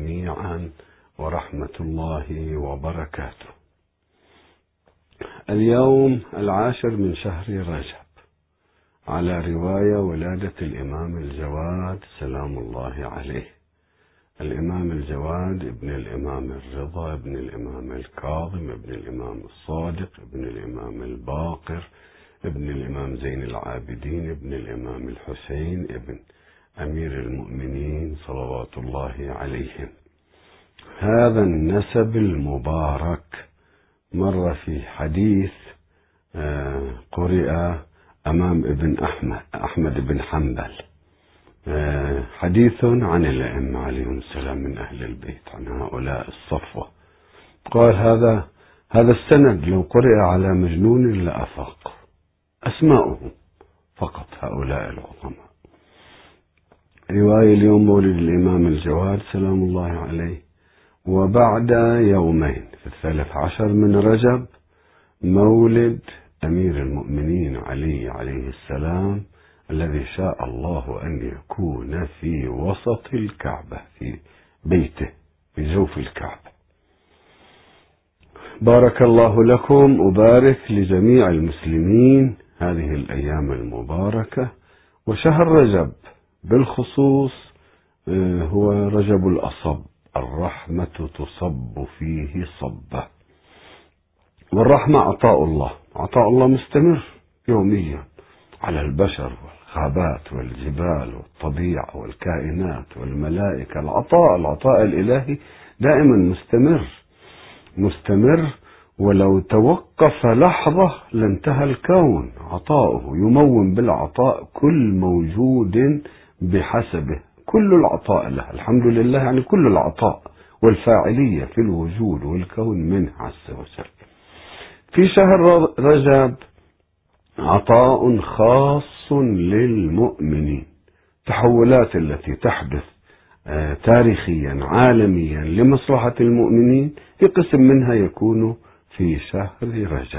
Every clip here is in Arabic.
جميعا ورحمة الله وبركاته. اليوم 10 من شهر رجب، على رواية ولادة الإمام الجواد سلام الله عليه. الإمام الجواد ابن الإمام الرضا، ابن الإمام الكاظم، ابن الإمام الصادق، ابن الإمام الباقر، ابن الإمام زين العابدين، ابن الإمام الحسين، ابن أمير المؤمنين صلوات الله عليهم. هذا النسب المبارك مر في حديث قرئ أمام ابن أحمد بن حنبل، حديث عن الأئمة عليهم السلام من أهل البيت، عن هؤلاء الصفوة. قال هذا السند لو قرئ على مجنون لأفاق، أسماؤهم فقط هؤلاء العظماء. رواية اليوم مولد الإمام الجواد سلام الله عليه، وبعد يومين في 13 من رجب مولد أمير المؤمنين علي عليه السلام، الذي شاء الله أن يكون في وسط الكعبة في بيته في جوف الكعبة. بارك الله لكم وبارك لجميع المسلمين هذه الأيام المباركة. وشهر رجب بالخصوص هو رجب الأصب، الرحمة تصب فيه صبة. والرحمة عطاء الله مستمر يوميا على البشر والغابات والجبال والطبيعة والكائنات والملائكة. العطاء الإلهي دائما مستمر، ولو توقف لحظة لانتهى الكون. عطاؤه يمون بالعطاء كل موجود بحسبه، كل العطاء له الحمد لله، يعني كل العطاء والفاعلية في الوجود والكون منه عز وجل. في شهر رجب عطاء خاص للمؤمنين، تحولات التي تحدث تاريخيا عالميا لمصلحة المؤمنين، في قسم منها يكون في شهر رجب.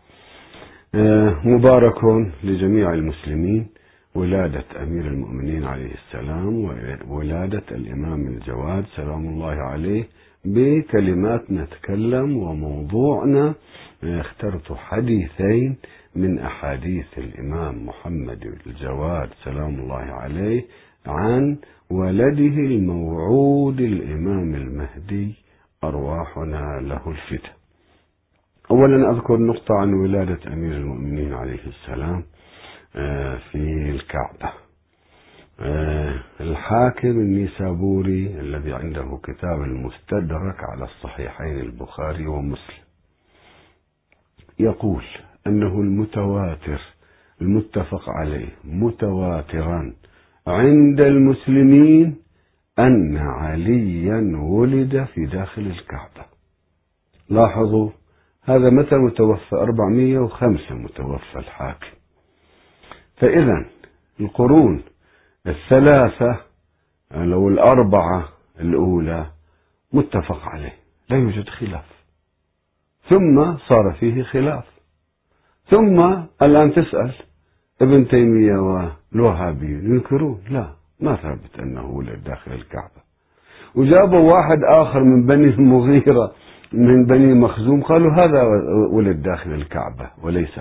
مبارك لجميع المسلمين ولادة أمير المؤمنين عليه السلام وولادة الإمام الجواد سلام الله عليه. بكلمات نتكلم، وموضوعنا اخترت حديثين من أحاديث الإمام محمد الجواد سلام الله عليه عن ولده الموعود الإمام المهدي، أرواحنا له الفداء. أولا أذكر نقطة عن ولادة أمير المؤمنين عليه السلام في الكعبة. الحاكم النيسابوري الذي عنده كتاب المستدرك على الصحيحين البخاري ومسلم يقول أنه المتواتر المتفق عليه متواترا عند المسلمين أن عليا ولد في داخل الكعبة. لاحظوا هذا متى متوفى؟ 405 متوفى الحاكم. فإذا القرون الثلاثة لو الأربعة الأولى متفق عليه لا يوجد خلاف، ثم صار فيه خلاف، ثم الآن تسأل ابن تيمية والوهابي ينكرون، لا ما ثابت أنه ولد داخل الكعبة. وجابوا واحد آخر من بني المغيرة من بني مخزوم قالوا هذا ولد داخل الكعبة وليس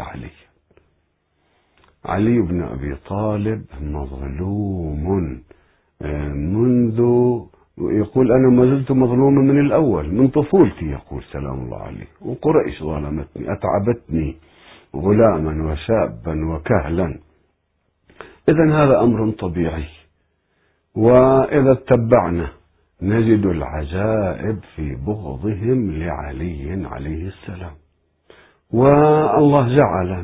علي بن أبي طالب مظلوم منذ، يقول أنا ما زلت مظلوما من الأول، من طفولتي، يقول سلام الله عليه. وقريش ظلمتني أتعبتني غلاما وشابا وكهلا. إذن هذا أمر طبيعي. وإذا اتبعنا نجد العجائب في بغضهم لعلي عليه السلام. والله جعل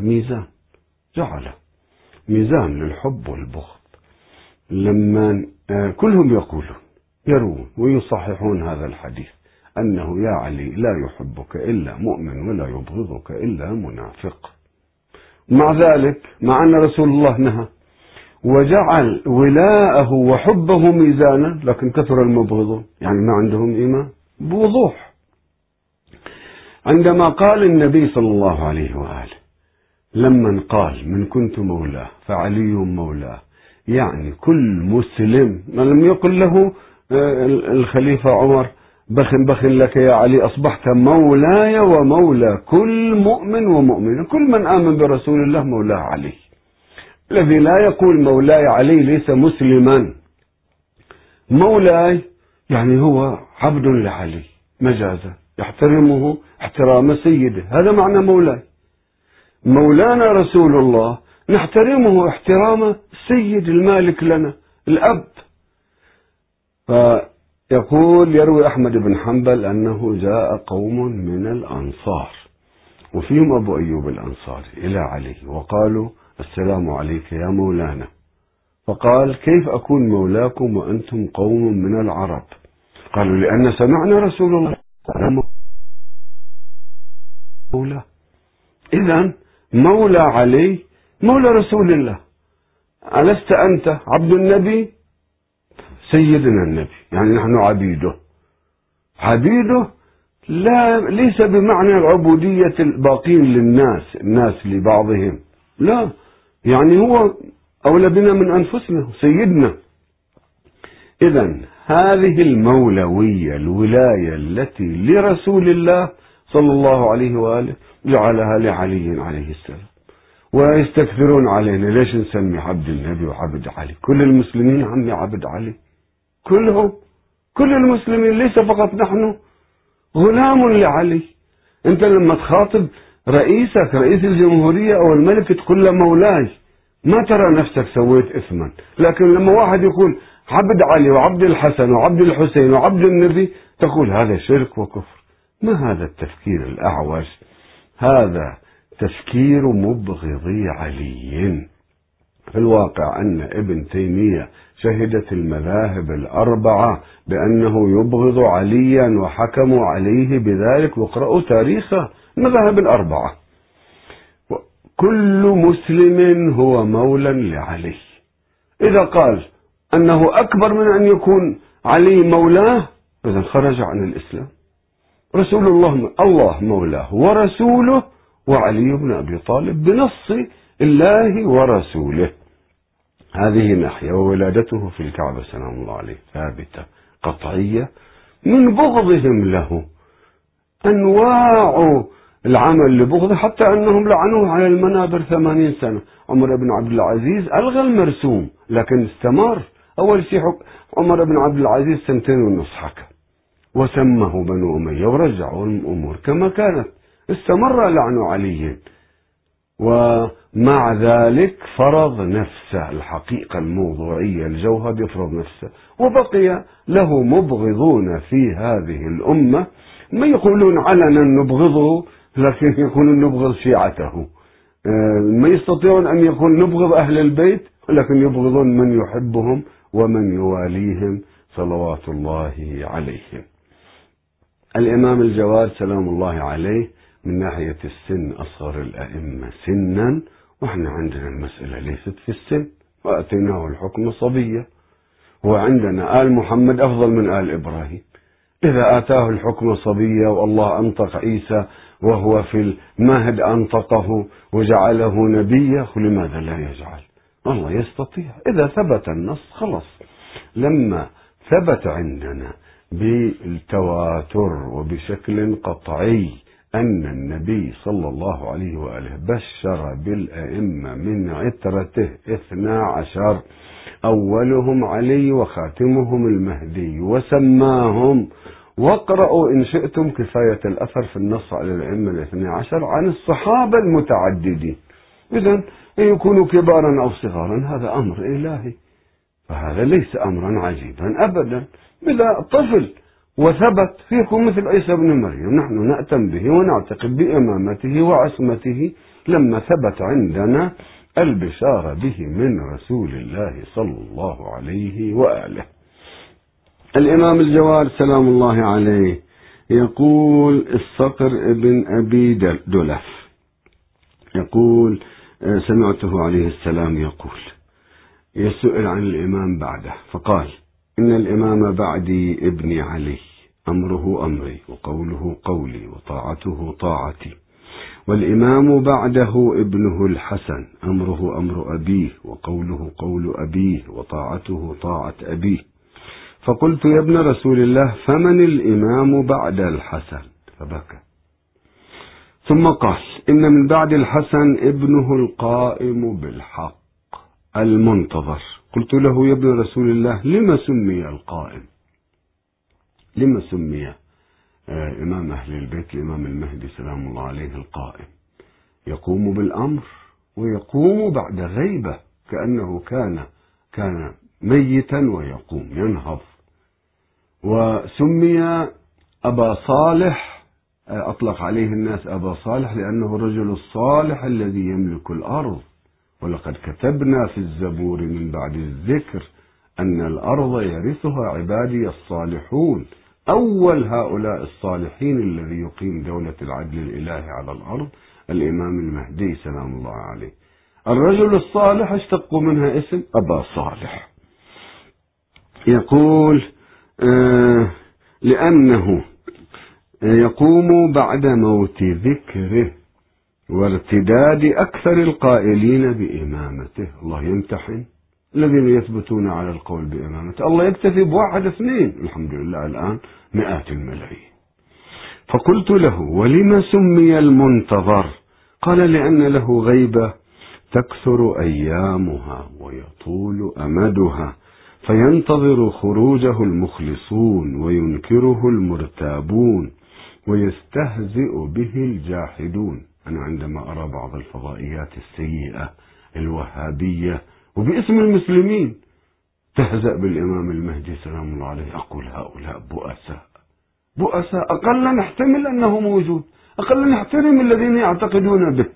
ميزان للحب والبغض. لما كلهم يرون ويصححون هذا الحديث أنه يا علي لا يحبك إلا مؤمن ولا يبغضك إلا منافق. مع ذلك مع أن رسول الله نهى وجعل ولاءه وحبه ميزانا، لكن كثر المبغضون، يعني ما عندهم إيمان بوضوح. عندما قال النبي صلى الله عليه وآله لمن قال من كنت مولاه فعلي مولاه، يعني كل مسلم ما لم يقل له الخليفة عمر: بخ لك يا علي، أصبحت مولاي ومولى كل مؤمن ومؤمنة، كل من آمن برسول الله مولاه علي. الذي لا يقول مولاي علي ليس مسلما. مولاي يعني هو عبد لعلي مجازا، يحترمه احترام سيده، هذا معنى مولاي. مولانا رسول الله نحترمه احترام السيد المالك لنا، الأب. فيقول يروي أحمد بن حنبل أنه جاء قوم من الأنصار وفيهم أبو أيوب الأنصاري إلى علي وقالوا: السلام عليك يا مولانا. فقال: كيف أكون مولاكم وأنتم قوم من العرب؟ قالوا: لأن سمعنا رسول الله مولاه. إذن مولى علي مولى رسول الله. ألست أنت عبد النبي؟ سيدنا النبي، يعني نحن عبيده. عبيده ليس بمعنى العبودية الباقين للناس، الناس لبعضهم، لا، يعني هو أولى بنا من أنفسنا، سيدنا. إذن هذه المولوية، الولاية التي لرسول الله صلى الله عليه وآله، جعلها لعلي عليه السلام. ويستكثرون علينا: ليش نسمي عبد النبي وعبد علي؟ كل المسلمين عمي عبد علي، كلهم، كل المسلمين، ليس فقط نحن، غلام لعلي. أنت لما تخاطب رئيسك، رئيس الجمهورية أو الملك، تقول له مولاي، ما ترى نفسك سويت إثما. لكن لما واحد يقول عبد علي وعبد الحسن وعبد الحسين وعبد النبي، تقول هذا شرك وكفر. ما هذا التفكير الأعوج؟ هذا تفكير مبغضي علي. في الواقع أن ابن تيمية شهدت المذاهب الأربعة بأنه يبغض عليا وحكموا عليه بذلك، واقرأوا تاريخ المذاهب الأربعة. كل مسلم هو مولى لعلي. إذا قال أنه أكبر من أن يكون علي مولاه، إذن خرج عن الإسلام. رسول الله مولاه ورسوله، وعلي بن أبي طالب بنص الله ورسوله. هذه ناحية. وولادته في الكعبة سلام الله عليه ثابتة قطعية. من بغضهم له أنواع العمل لبغضه، حتى أنهم لعنوه على المنابر 80 سنة. عمر بن عبد العزيز ألغى المرسوم لكن استمر. أول شيء عمر بن عبد العزيز 2.5 حكم، وسمه بنو أمية ورجعوا الأمور كما كانت. استمر لعن علي، ومع ذلك فرض نفسه، الحقيقة الموضوعية، الجوهر يفرض نفسه. وبقي له مبغضون في هذه الأمة، ما يقولون علنا نبغضه، لكن يقولون نبغض شيعته. ما يستطيعون أن يكون نبغض أهل البيت، لكن يبغضون من يحبهم ومن يواليهم صلوات الله عليهم. الإمام الجواد سلام الله عليه من ناحية السن أصغر الأئمة سنا، وإحنا عندنا المسألة ليست في السن، وأتيناه الحكم صبية. وعندنا آل محمد أفضل من آل إبراهيم. إذا آتاه الحكم صبية والله أنطق عيسى وهو في المهد أنطقه وجعله نبيا، لماذا لا يجعل؟ الله يستطيع. إذا ثبت النص خلص. لما ثبت عندنا بالتواتر وبشكل قطعي أن النبي صلى الله عليه وآله بشر بالأئمة من عترته 12، أولهم علي وخاتمهم المهدي، وسماهم. واقرأوا إن شئتم كفاية الأثر في النص على الأئمة 12 عن الصحابة المتعددين. إذن يكونوا كبارا أو صغارا، هذا أمر إلهي، فهذا ليس أمرا عجيبا أبدا. إذا طفل وثبت فيكم مثل عيسى بن مريم، نحن نأتم به ونعتقد بإمامته وعصمته لما ثبت عندنا البشارة به من رسول الله صلى الله عليه وآله. الإمام الجواد سلام الله عليه يقول الصقر ابن أبي دلف يقول: سمعته عليه السلام يقول، يسئل عن الإمام بعده فقال: إن الإمام بعدي ابن علي، أمره أمري وقوله قولي وطاعته طاعتي. والإمام بعده ابنه الحسن، أمره أمر أبيه وقوله قول أبيه وطاعته طاعة أبيه. فقلت يا ابن رسول الله فمن الإمام بعد الحسن؟ فبكى. ثم قال إن من بعد الحسن ابنه القائم بالحق المنتظر. قلت له يا ابن رسول الله لما سمي القائم؟ لما سمي إمام أهل البيت الإمام المهدي سلام الله عليه القائم؟ يقوم بالأمر ويقوم بعد غيبة، كأنه كان ميتا ويقوم ينهض. وسمي أبا صالح، أطلق عليه الناس أبا صالح لأنه الرجل الصالح الذي يملك الأرض. ولقد كتبنا في الزبور من بعد الذكر أن الأرض يرثها عبادي الصالحون. أول هؤلاء الصالحين الذي يقيم دولة العدل الإلهي على الأرض الإمام المهدي سلام الله عليه. الرجل الصالح اشتقوا منها اسم أبا صالح. يقول لأنه يقوم بعد موت ذكره وارتداد أكثر القائلين بإمامته. الله يمتحن الذين يثبتون على القول بإمامته، الله يكتفي بواحد اثنين، الحمد لله الآن مئات الملايين. فقلت له ولما سمي المنتظر؟ قال لأن له غيبة تكثر أيامها ويطول أمدها، فينتظر خروجه المخلصون وينكره المرتابون ويستهزئ به الجاحدون. أنا عندما أرى بعض الفضائيات السيئة الوهابية وباسم المسلمين تهزأ بالإمام المهدي سلام الله عليه، أقول هؤلاء بؤساء. أقل نحتمل أنه موجود، أقل نحترم الذين يعتقدون به.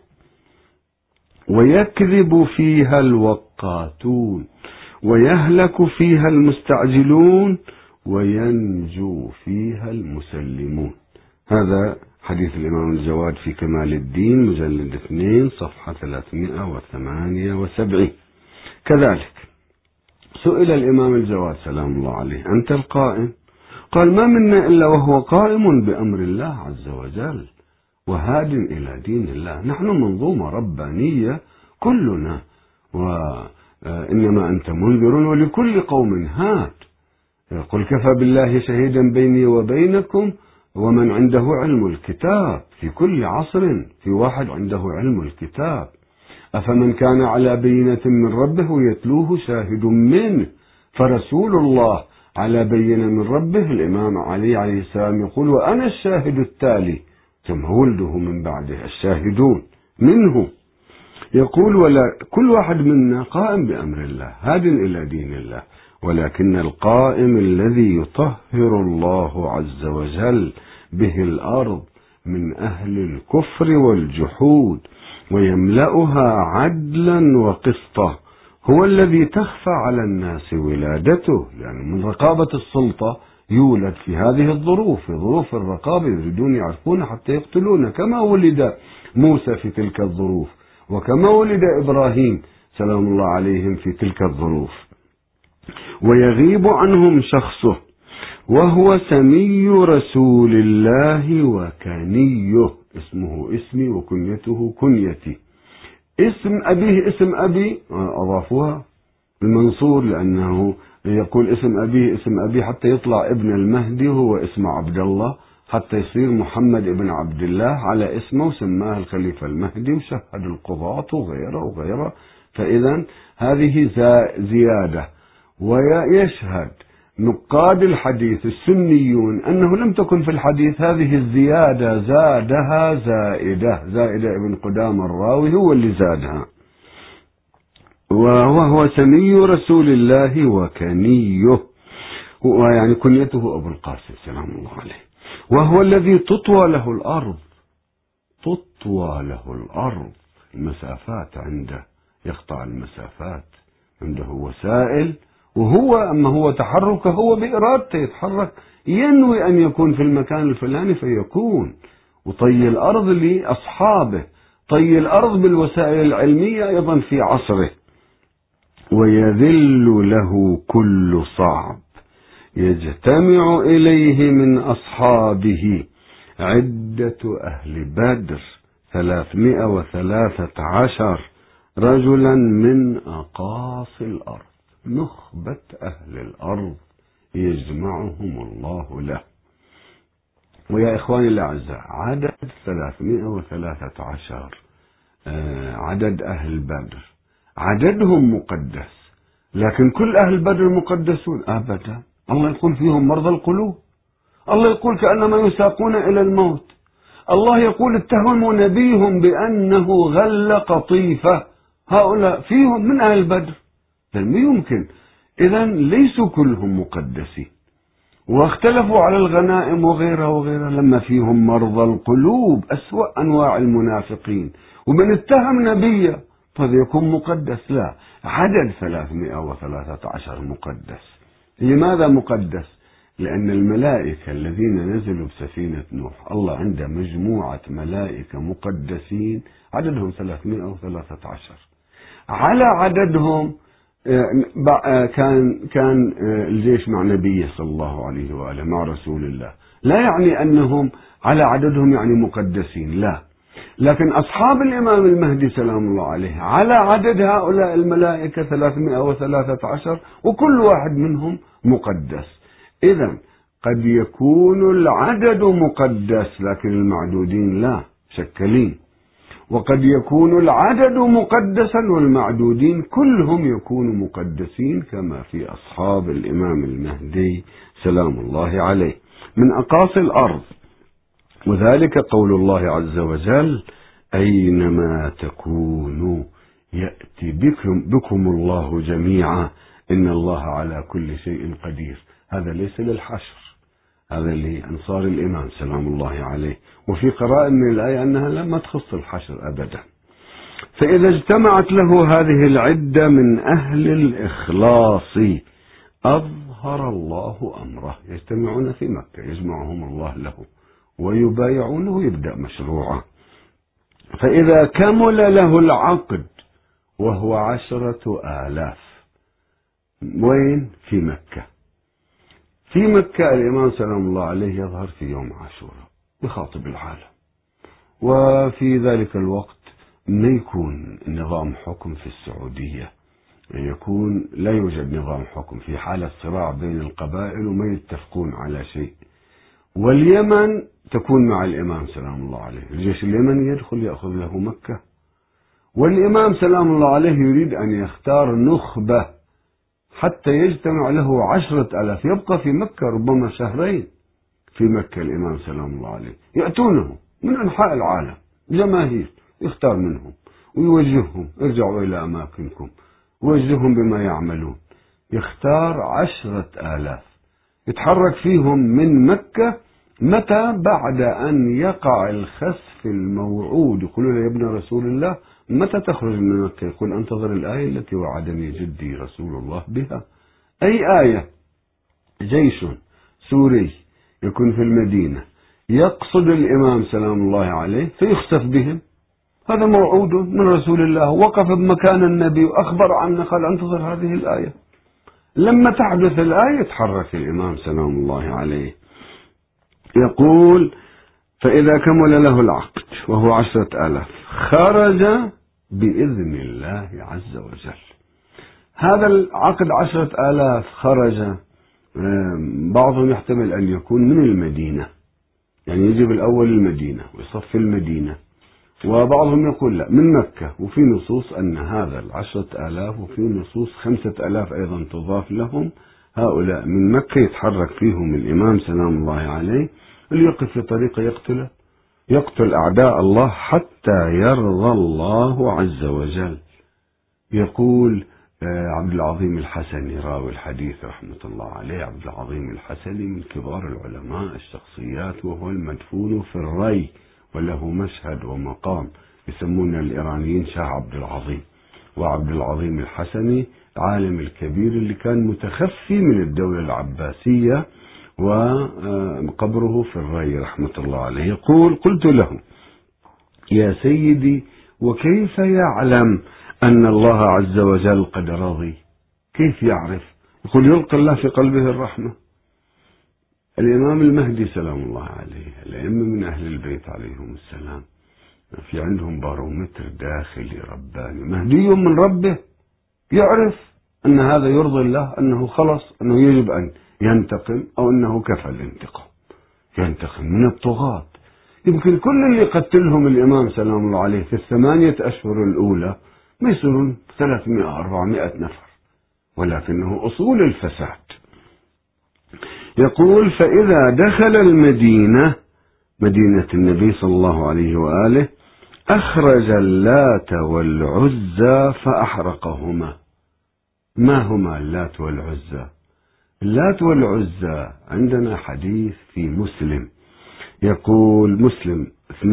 ويكذب فيها الوقاتون ويهلك فيها المستعجلون وينجو فيها المسلمون. هذا حديث الإمام الجواد في كمال الدين مجلد 2 صفحة 378. كذلك سئل الإمام الجواد سلام الله عليه أنت القائم؟ قال ما منا إلا وهو قائم بأمر الله عز وجل وهاد إلى دين الله. نحن منظومة ربانية كلنا، وإنما أنت منذر ولكل قوم هاد. قل كفى بالله شهيدا بيني وبينكم ومن عنده علم الكتاب. في كل عصر في واحد عنده علم الكتاب. أفمن كان على بينة من ربه يتلوه شاهد منه، فرسول الله على بينة من ربه. الإمام علي عليه السلام يقول وأنا الشاهد التالي، ثم ولده من بعده الشاهدون منه. يقول ولا كل واحد منا قائم بأمر الله هاد إلى دين الله، ولكن القائم الذي يطهر الله عز وجل به الأرض من أهل الكفر والجحود ويملأها عدلا وقسطا هو الذي تخفى على الناس ولادته. يعني من رقابة السلطة يولد في هذه الظروف، في ظروف الرقابة، يريدون يعرفون حتى يقتلون، كما ولد موسى في تلك الظروف وكما ولد إبراهيم سلام الله عليهم في تلك الظروف. ويغيب عنهم شخصه وهو سمي رسول الله وكنيه. اسمه اسمي وكنيته كنيتي. اسم أبيه اسم أبي، أضافوها المنصور لأنه يقول اسم أبيه اسم أبي حتى يطلع ابن المهدي هو اسمه عبد الله، حتى يصير محمد ابن عبد الله على اسمه، وسماه الخليفة المهدي وشهد القضاة وغيره. فإذا هذه زيادة. ويشهد نقاد الحديث السنيون أنه لم تكن في الحديث هذه الزيادة، زادها زائدة ابن قدام الراوي هو اللي زادها. وهو سمي رسول الله وكنيه، ويعني كنيته أبو القاسم سلام الله عليه. وهو الذي تطوى له الأرض المسافات عنده، يقطع المسافات عنده وسائل. أما هو تحركه هو بإرادته يتحرك، ينوي أن يكون في المكان الفلاني فيكون. وطي الأرض لأصحابه، طي الأرض بالوسائل العلمية أيضا في عصره. ويذل له كل صعب يجتمع إليه من أصحابه عدة أهل بدر 313 رجلا من أقاصي الأرض، نخبة أهل الأرض يجمعهم الله له. ويا إخواني الأعزاء، عدد 313 عدد أهل بدر عددهم مقدس، لكن كل أهل بدر مقدسون؟ أبدا. الله يقول فيهم مرضى القلوب، الله يقول كأنما يساقون إلى الموت، الله يقول اتهموا نبيهم بأنه غل قطيفة، هؤلاء فيهم من أهل بدر؟ لا يمكن. إذا ليسوا كلهم مقدسين، واختلفوا على الغنائم وغيرها وغيرها لما فيهم مرضى القلوب، أسوأ أنواع المنافقين، ومن اتهم نبيه فليكون مقدس؟ لا، عدد 313 مقدس. لماذا مقدس؟ لأن الملائكة الذين نزلوا بسفينة نوح الله عنده مجموعة ملائكة مقدسين عددهم 313. على عددهم كان الجيش مع نبيه صلى الله عليه وآله مع رسول الله، لا يعني أنهم على عددهم يعني مقدسين، لا، لكن أصحاب الإمام المهدي سلام الله عليه على عدد هؤلاء الملائكة 313، وكل واحد منهم مقدس. إذن قد يكون العدد مقدس لكن المعدودين لا، شكلين، وقد يكون العدد مقدسا والمعدودين كلهم يكونوا مقدسين كما في أصحاب الإمام المهدي سلام الله عليه من أقاصي الأرض. وذلك قول الله عز وجل: أينما تكونوا يأتي بكم الله جميعا إن الله على كل شيء قدير. هذا ليس للحشر، هذا لأنصار الإمام سلام الله عليه. وفي قراءة من الآية أنها لم تخص الحشر أبدا. فإذا اجتمعت له هذه العدة من أهل الإخلاص أظهر الله أمره، يجتمعون في مكة يجمعهم الله له ويبايعونه، يبدأ مشروعه. فإذا كمل له العقد وهو 10,000، وين؟ في مكة. في مكة الإمام سلام الله عليه يظهر في يوم عاشوراء يخاطب العالم، وفي ذلك الوقت ما يكون نظام حكم في السعودية، يكون لا يوجد نظام حكم، في حالة صراع بين القبائل وما يتفقون على شيء. واليمن تكون مع الإمام سلام الله عليه، الجيش اليمني يدخل يأخذ له مكة، والإمام سلام الله عليه يريد أن يختار نخبة حتى يجتمع له 10,000، يبقى في مكة ربما شهرين في مكة الإمام سلام الله عليه، يأتونه من أنحاء العالم جماهير، يختار منهم ويوجههم: ارجعوا إلى أماكنكم، ويوجههم بما يعملون. يختار 10,000 يتحرك فيهم من مكة. متى؟ بعد أن يقع الخسف الموعود. يقولون يا ابن رسول الله متى تخرج من مكة؟ يقول: انتظر الآية التي وعدني جدي رسول الله بها. أي آية؟ جيش سوري يكون في المدينة يقصد الإمام سلام الله عليه فيخسف بهم، هذا موعود من رسول الله، وقف بمكان النبي وأخبر عنه، قال: انتظر هذه الآية. لما تحدث الآية يتحرك الإمام سلام الله عليه. يقول: فإذا كمل له العقد وهو 10,000 خرج بإذن الله عز وجل. هذا العقد 10,000 خرج، بعضهم يحتمل أن يكون من المدينة، يعني يجب الأول المدينة ويصف المدينة، وبعضهم يقول لا من مكة. وفي نصوص أن هذا 10,000، وفي نصوص 5,000 أيضا تضاف لهم، هؤلاء من مكة يتحرك فيهم الإمام سلام الله عليه، اللي يقف في طريقه يقتل أعداء الله حتى يرضى الله عز وجل. يقول عبد العظيم الحسني راوي الحديث رحمة الله عليه، عبد العظيم الحسني من كبار العلماء الشخصيات، وهو المدفون في الري، وله مشهد ومقام، يسمون الإيرانيين شاه عبد العظيم. وعبد العظيم الحسني عالم الكبير اللي كان متخفي من الدولة العباسية، وقبره في الري رحمة الله عليه. يقول: قلت له: يا سيدي، وكيف يعلم أن الله عز وجل قد رضي؟ كيف يعرف؟ يقول: يلقي الله في قلبه الرحمة. الإمام المهدي سلام الله عليه، الأئمة من أهل البيت عليهم السلام في عندهم بارومتر داخلي رباني، مهدي من ربه، يعرف أن هذا يرضي الله، أنه خلص، أنه يجب أن ينتقم أو أنه كفى الانتقام، ينتقم من الطغاة. يمكن كل اللي قتلهم الإمام سلام الله عليه في ال8 أشهر الأولى ما يصيرون 300-400 نفر، ولكنه أصول الفساد. يقول: فإذا دخل المدينة، مدينة النبي صلى الله عليه وآله، أخرج اللات والعزى فأحرقهما. ما هما اللات والعزى؟ اللات والعزى عندنا حديث في مسلم، يقول مسلم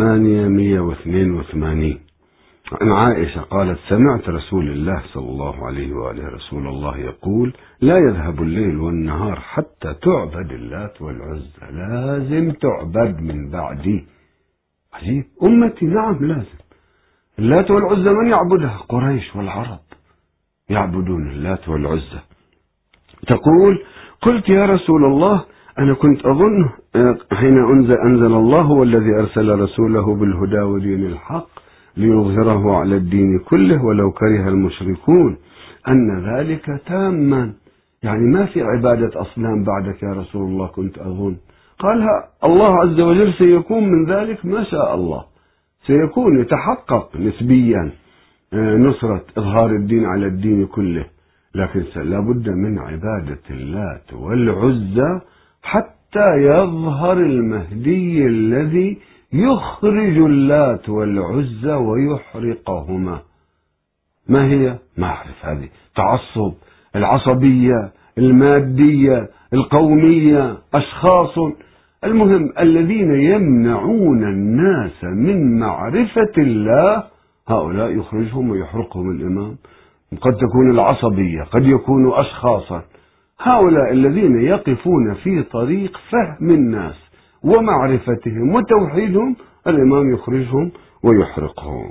882 عن عائشة قالت: سمعت رسول الله صلى الله عليه وآله رسول الله يقول: لا يذهب الليل والنهار حتى تعبد اللات والعزى، لازم تعبد من بعدي. عجيب، أمتي نعم لازم. اللات والعزى من يعبدها؟ قريش والعرب يعبدون اللات والعزى. تقول: قلت يا رسول الله أنا كنت أظن حين أنزل الله والذي أرسل رسوله بالهدى ودين الحق ليظهره على الدين كله ولو كره المشركون أن ذلك تاما، يعني ما في عبادة أصنام بعدك يا رسول الله كنت أظن. قالها الله عز وجل سيكون من ذلك ما شاء الله، سيكون يتحقق نسبيا نصرة إظهار الدين على الدين كله، لكن لابد من عبادة اللات والعزى حتى يظهر المهدي الذي يخرج اللات والعزى ويحرقهما. ما هي؟ ما أعرف، هذه تعصب، العصبية، المادية، القومية، أشخاص، المهم الذين يمنعون الناس من معرفة الله، هؤلاء يخرجهم ويحرقهم الإمام. قد تكون العصبية، قد يكونوا أشخاصا، هؤلاء الذين يقفون في طريق فهم الناس ومعرفتهم وتوحيدهم الإمام يخرجهم ويحرقهم.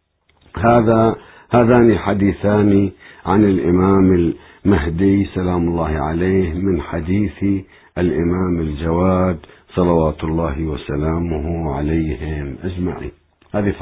هذان حديثان عن الإمام المهدي سلام الله عليه من حديث الإمام الجواد صلوات الله وسلامه عليهم أجمعين. هذه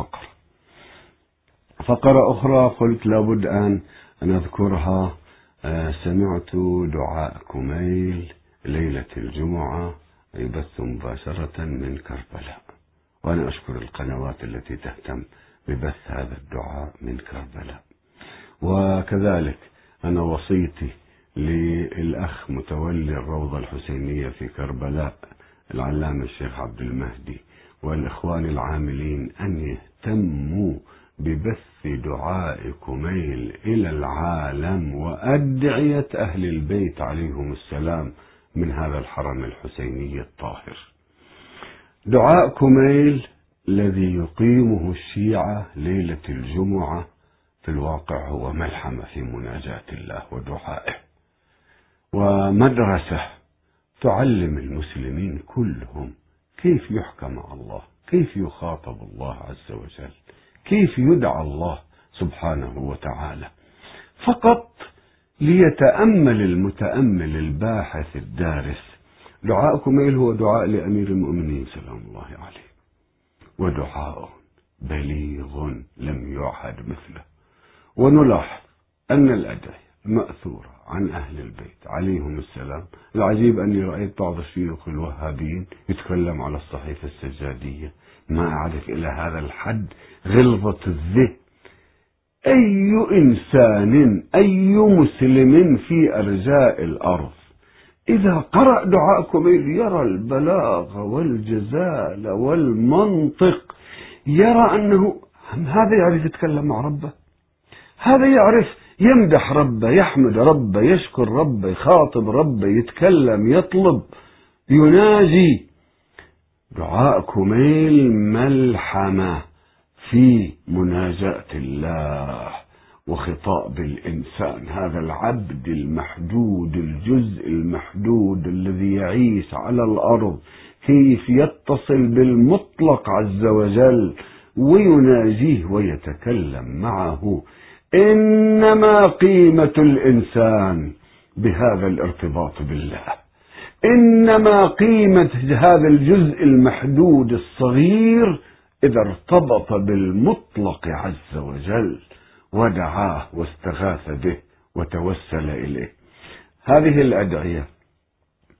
فقرة أخرى قلت لابد أن أذكرها. سمعت دعاء كميل ليلة الجمعة يبث مباشرة من كربلاء، وأنا أشكر القنوات التي تهتم ببث هذا الدعاء من كربلاء. وكذلك أنا وصيتي للأخ متولي الروضة الحسينية في كربلاء العلامة الشيخ عبد المهدي والإخوان العاملين أن يهتموا ببث دعاء كميل إلى العالم وأدعية أهل البيت عليهم السلام من هذا الحرم الحسيني الطاهر. دعاء كميل الذي يقيمه الشيعة ليلة الجمعة في الواقع هو ملحمة في مناجاة الله ودعائه، ومدرسة تعلم المسلمين كلهم كيف يحكم مع الله، كيف يخاطب الله عز وجل، كيف يدعى الله سبحانه وتعالى، فقط ليتأمل المتأمل الباحث الدارس. دعاء كميل هو دعاء لأمير المؤمنين سلام الله عليه، ودعاء بليغ لم يعهد مثله. ونلاحظ أن الأدعية مأثورة عن أهل البيت عليهم السلام. العجيب أني رأيت بعض الشيوخ الوهابيين يتكلم على الصحيفة السجادية، ما أعرف إلى هذا الحد غلظة الذهن. أي إنسان، أي مسلم في أرجاء الأرض إذا قرأ دعاء كميل يرى البلاغة والجزالة والمنطق، يرى أنه هذا يعرف يتكلم مع ربه، هذا يعرف يمدح ربه، يحمد ربه، يشكر ربه، يخاطب ربه، يتكلم، يطلب، يناجي. دعاء كميل ملحمة في مناجاة الله وخطاب الإنسان، هذا العبد المحدود، الجزء المحدود الذي يعيش على الأرض، كيف يتصل بالمطلق عز وجل ويناجيه ويتكلم معه. إنما قيمة الإنسان بهذا الارتباط بالله، إنما قيمة هذا الجزء المحدود الصغير إذا ارتبط بالمطلق عز وجل ودعاه واستغاث به وتوسل إليه. هذه الأدعية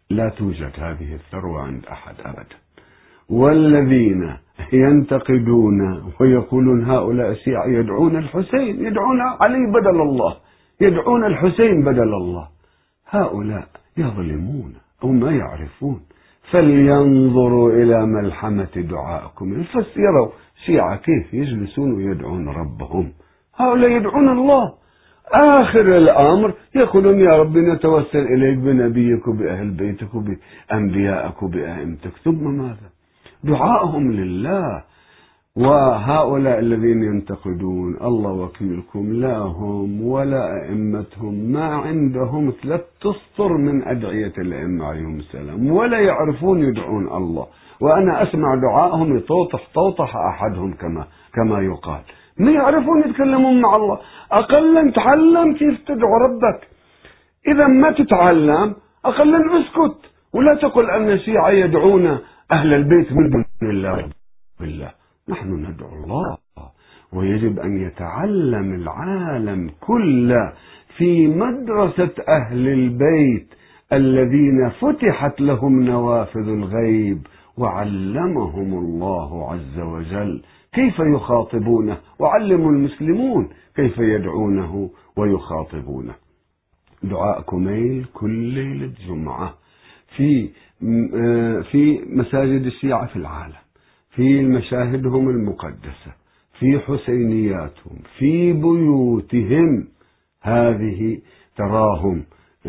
لا توجد هذه الثروة عند أحد أبدا. والذين ينتقدون ويقولون هؤلاء الشيعة يدعون الحسين، يدعون علي بدل الله، يدعون الحسين بدل الله، هؤلاء يظلمون أو ما يعرفون. فلينظروا إلى ملحمة دعائكم، فسيروا شيعة كيف يجلسون ويدعون ربهم. هؤلاء يدعون الله، آخر الأمر يقولون يا رب نتوسل إليك بنبيك وبأهل بيتك وبأنبيائك وبأئمتك، ثم ماذا؟ دعائهم لله. وهؤلاء الذين ينتقدون الله وكيلكم، لا هم ولا أئمتهم ما عندهم 3 أسطر من أدعية الأئمة عليهم السلام، ولا يعرفون يدعون الله. وأنا أسمع دعائهم يطوطح طوطح أحدهم كما يقال، ما يعرفون يتكلمون مع الله. أقلا تعلم كيف تدعو ربك، إذا ما تتعلم أقلا اسكت، ولا تقل أن الشيعة يدعون أهل البيت من دون الله بالله. نحن ندعو الله، ويجب أن يتعلم العالم كله في مدرسة أهل البيت الذين فتحت لهم نوافذ الغيب وعلمهم الله عز وجل كيف يخاطبونه، وعلموا المسلمون كيف يدعونه ويخاطبونه. دعاء كميل كل ليلة جمعة في مساجد الشيعة في العالم، في مشاهدهم المقدسة، في حسينياتهم، في بيوتهم، هذه تراهم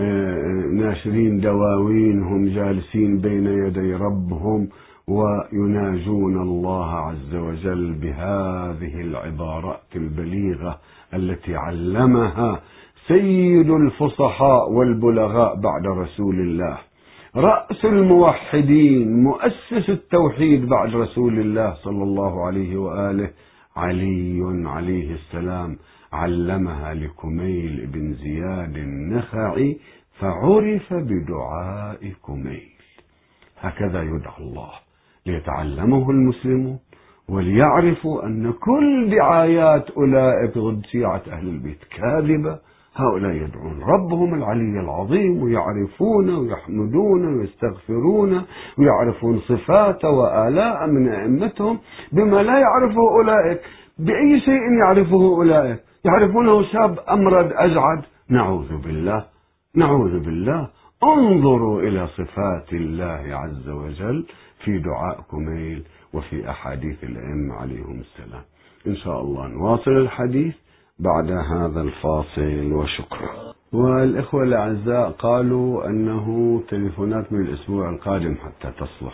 ناشرين دواوينهم جالسين بين يدي ربهم ويناجون الله عز وجل بهذه العبارات البليغة التي علمها سيد الفصحاء والبلغاء بعد رسول الله، رأس الموحدين، مؤسس التوحيد بعد رسول الله صلى الله عليه وآله، علي عليه السلام، علمها لكميل بن زياد النخعي فعرف بدعاء كميل. هكذا يدعى الله ليتعلمه المسلمون وليعرفوا أن كل دعايات أولئك ضد شيعة أهل البيت كاذبة. هؤلاء يدعون ربهم العلي العظيم ويعرفون ويحمدون ويستغفرون ويعرفون صفات وآلاء من أئمتهم بما لا يعرفه أولئك. بأي شيء يعرفه أولئك؟ يعرفونه شاب أمرد أجعد، نعوذ بالله نعوذ بالله. انظروا إلى صفات الله عز وجل في دعاء كميل وفي أحاديث الأئمة عليهم السلام. إن شاء الله نواصل الحديث بعد هذا الفاصل، وشكرا. والإخوة الأعزاء قالوا أنه تليفونات من الأسبوع القادم حتى تصلح،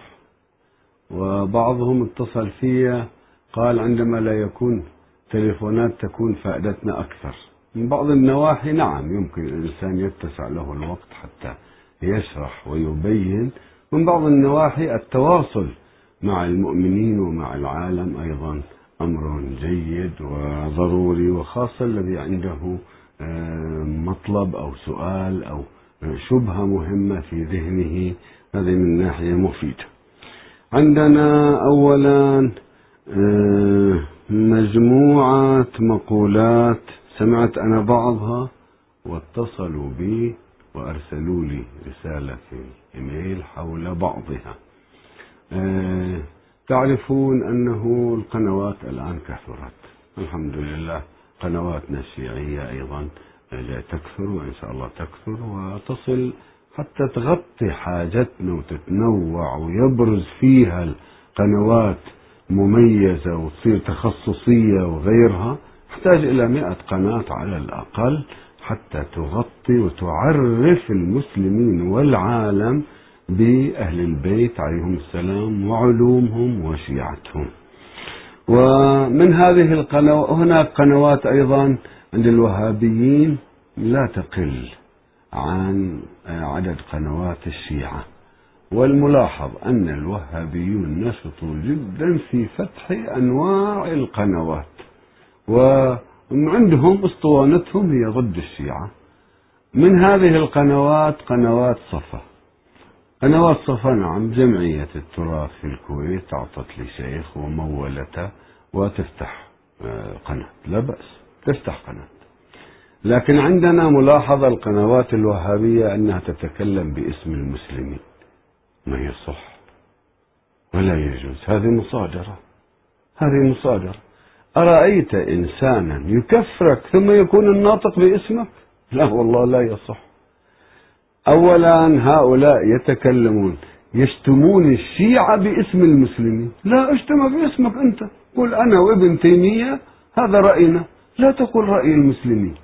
وبعضهم اتصل فيها قال عندما لا يكون تليفونات تكون فائدتنا أكثر. من بعض النواحي نعم يمكن الإنسان يتسع له الوقت حتى يشرح ويبين، من بعض النواحي التواصل مع المؤمنين ومع العالم أيضا أمر جيد وضروري، وخاصة الذي عنده مطلب أو سؤال أو شبهة مهمة في ذهنه، هذه من ناحية مفيدة. عندنا أولا مجموعة مقولات سمعت أنا بعضها واتصلوا بي وأرسلوا لي رسالة في إيميل حول بعضها. تعرفون أنه القنوات الآن كثرت الحمد لله، قنواتنا الشيعية أيضا تكثر وإن شاء الله تكثر وتصل حتى تغطي حاجتنا وتتنوع ويبرز فيها القنوات مميزة وتصير تخصصية وغيرها. تحتاج إلى 100 قناة على الأقل حتى تغطي وتعرف المسلمين والعالم بأهل البيت عليهم السلام وعلومهم وشيعتهم. ومن هذه القنوات هناك قنوات أيضا عند الوهابيين لا تقل عن عدد قنوات الشيعة، والملاحظ أن الوهابيون نشطوا جدا في فتح أنواع القنوات، وعندهم اسطوانتهم هي ضد الشيعة. من هذه القنوات قنوات صفا، قنوات صفا نعم جمعية التراث في الكويت أعطت لي شيخ ومولته وتفتح قناة، لا بأس تفتح قناة. لكن عندنا ملاحظة القنوات الوهابية أنها تتكلم باسم المسلمين، ما يصح ولا يجوز. هذه مصادرة، هذه مصادرة. أرأيت إنسانا يكفرك ثم يكون الناطق باسمك؟ لا والله لا يصح. أولا هؤلاء يتكلمون يشتمون الشيعة باسم المسلمين. لا اشتم باسمك أنت، قل أنا وابن تيمية هذا رأينا، لا تقول رأي المسلمين.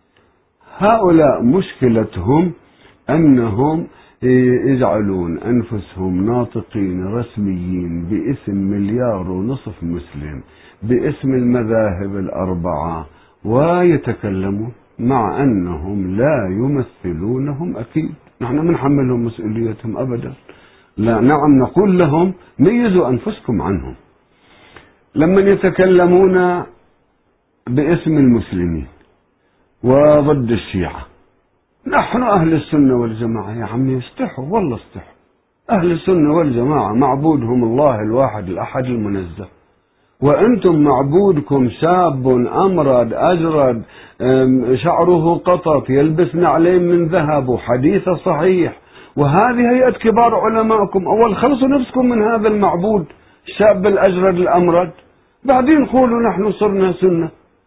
هؤلاء مشكلتهم أنهم يجعلون أنفسهم ناطقين رسميين باسم 1.5 مليار مسلم، باسم المذاهب الأربعة، ويتكلمون مع أنهم لا يمثلونهم. أكيد نحن منحملهم مسؤوليتهم أبدا، لا. نعم نقول لهم ميزوا أنفسكم عنهم. لما يتكلمون باسم المسلمين وضد الشيعة، نحن أهل السنة والجماعة يا عمي استحوا، والله استحوا. أهل السنة والجماعة معبودهم الله الواحد الأحد المنزه، وأنتم معبودكم شاب أمرد أجرد شعره قطط يلبس نعلين من ذهب وحديث صحيح، وهذه هيئة كبار علمائكم. أول خلصوا نفسكم من هذا المعبود الشاب الأجرد الأمرد، بعدين قولوا نحن صرنا سنة.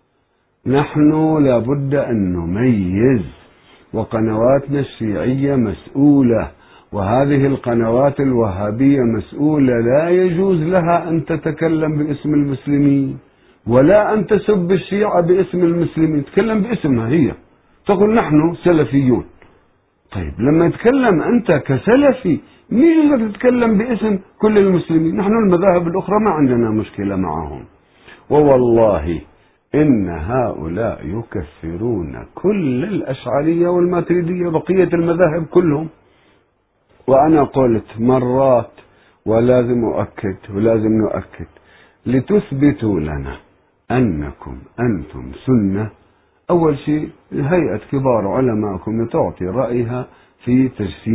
نحن لابد أن نميز، وقنواتنا الشيعية مسؤولة، وهذه القنوات الوهابية مسؤولة. لا يجوز لها أن تتكلم باسم المسلمين، ولا أن تسب الشيعة باسم المسلمين. تتكلم باسمها هي، تقول نحن سلفيون. طيب لما يتكلم أنت كسلفي مين يجوز تتكلم باسم كل المسلمين؟ نحن المذاهب الأخرى ما عندنا مشكلة معهم. ووالله إن هؤلاء يكفرون كل الأشعرية والماتريدية، بقية المذاهب كلهم. وأنا قلت مرات ولازم أؤكد ولازم نؤكد، لتثبتوا لنا أنكم أنتم سنة. أول شيء هيئة كبار علمائكم تعطي رأيها في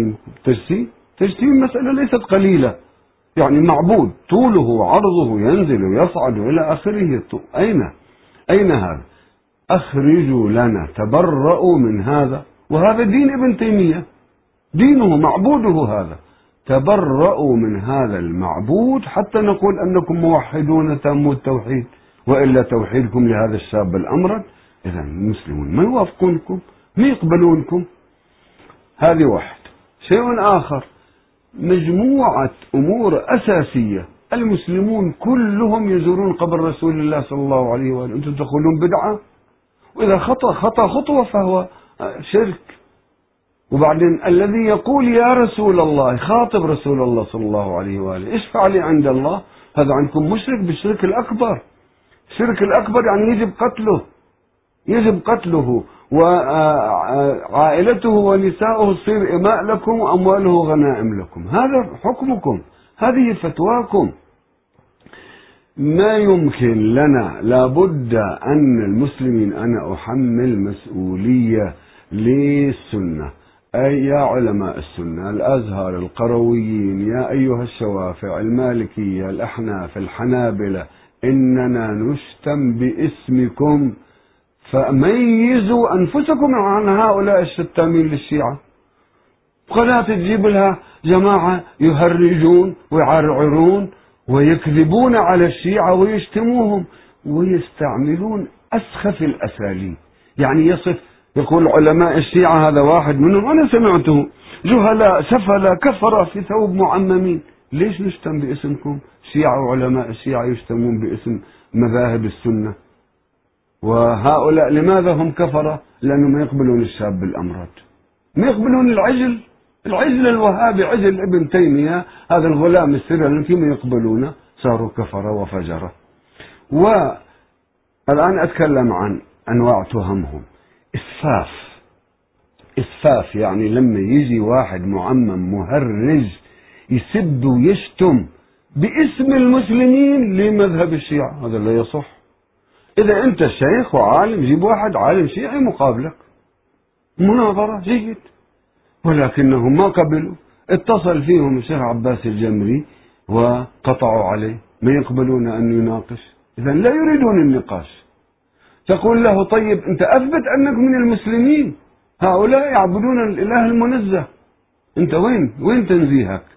تجسيم مسألة ليست قليلة، يعني معبود طوله وعرضه ينزل ويصعد إلى آخره. أين هذا؟ أخرجوا لنا، تبرؤوا من هذا. وهذا دين ابن تيمية، دينه معبوده هذا. تبرؤوا من هذا المعبود حتى نقول أنكم موحدون تاموا التوحيد، وإلا توحيدكم لهذا الشاب الأمرد. إذا المسلمون ما يوافقونكم، ما يقبلونكم. هذه واحد. شيء آخر، مجموعة أمور أساسية. المسلمون كلهم يزورون قبر رسول الله صلى الله عليه وآله، أنتم تقولون بدعة، وإذا خطأ خطوة فهو شرك. وبعدين الذي يقول يا رسول الله، خاطب رسول الله صلى الله عليه وآله، اشفع لي عند الله، هذا عندكم مشرك بالشرك الأكبر. الشرك الأكبر يعني يجب قتله وعائلته ونساؤه تصير إماء لكم وأمواله غنائم لكم. هذا حكمكم، هذه فتواكم. ما يمكن لنا، لابد أن المسلمين، أنا أحمل مسؤولية للسنة، أي يا علماء السنة، الأزهر، القرويين، يا أيها الشوافع، المالكية، الأحناف، الحنابلة، إننا نشتم باسمكم، فميزوا أنفسكم عن هؤلاء الشتامين للشيعة. قناة تجيب لها جماعة يهرجون ويعرعرون ويكذبون على الشيعة ويشتموهم ويستعملون أسخف الأساليب. يعني يقول علماء الشيعة، هذا واحد منهم أنا سمعته، جهلاء سفلاء كفر في ثوب معممين. ليش نشتم باسمكم؟ شيعة وعلماء الشيعة يشتمون باسم مذاهب السنة. وهؤلاء لماذا هم كفرة؟ لأنه ما يقبلون الشاب الأمرد، ما يقبلون العجل الوهابي، عجل ابن تيمية، هذا الغلام السري فيما يقبلونه، صاروا كفرة وفجرة. والآن أتكلم عن أنواع تهمهم. إسفاف يعني لما يجي واحد معمم مهرج يسب ويشتم باسم المسلمين لمذهب الشيعة، هذا لا يصح. إذا أنت شيخ وعالم، جيب واحد عالم شيعي مقابلك، مناظرة جيد. ولكنهم ما قبلوا. اتصل فيهم الشيخ عباس الجمري وقطعوا عليه، ما يقبلون أن يناقش. إذا لا يريدون النقاش. تقول له طيب أنت أثبت أنك من المسلمين، هؤلاء يعبدون الإله المنزه، أنت وين تنزيهك؟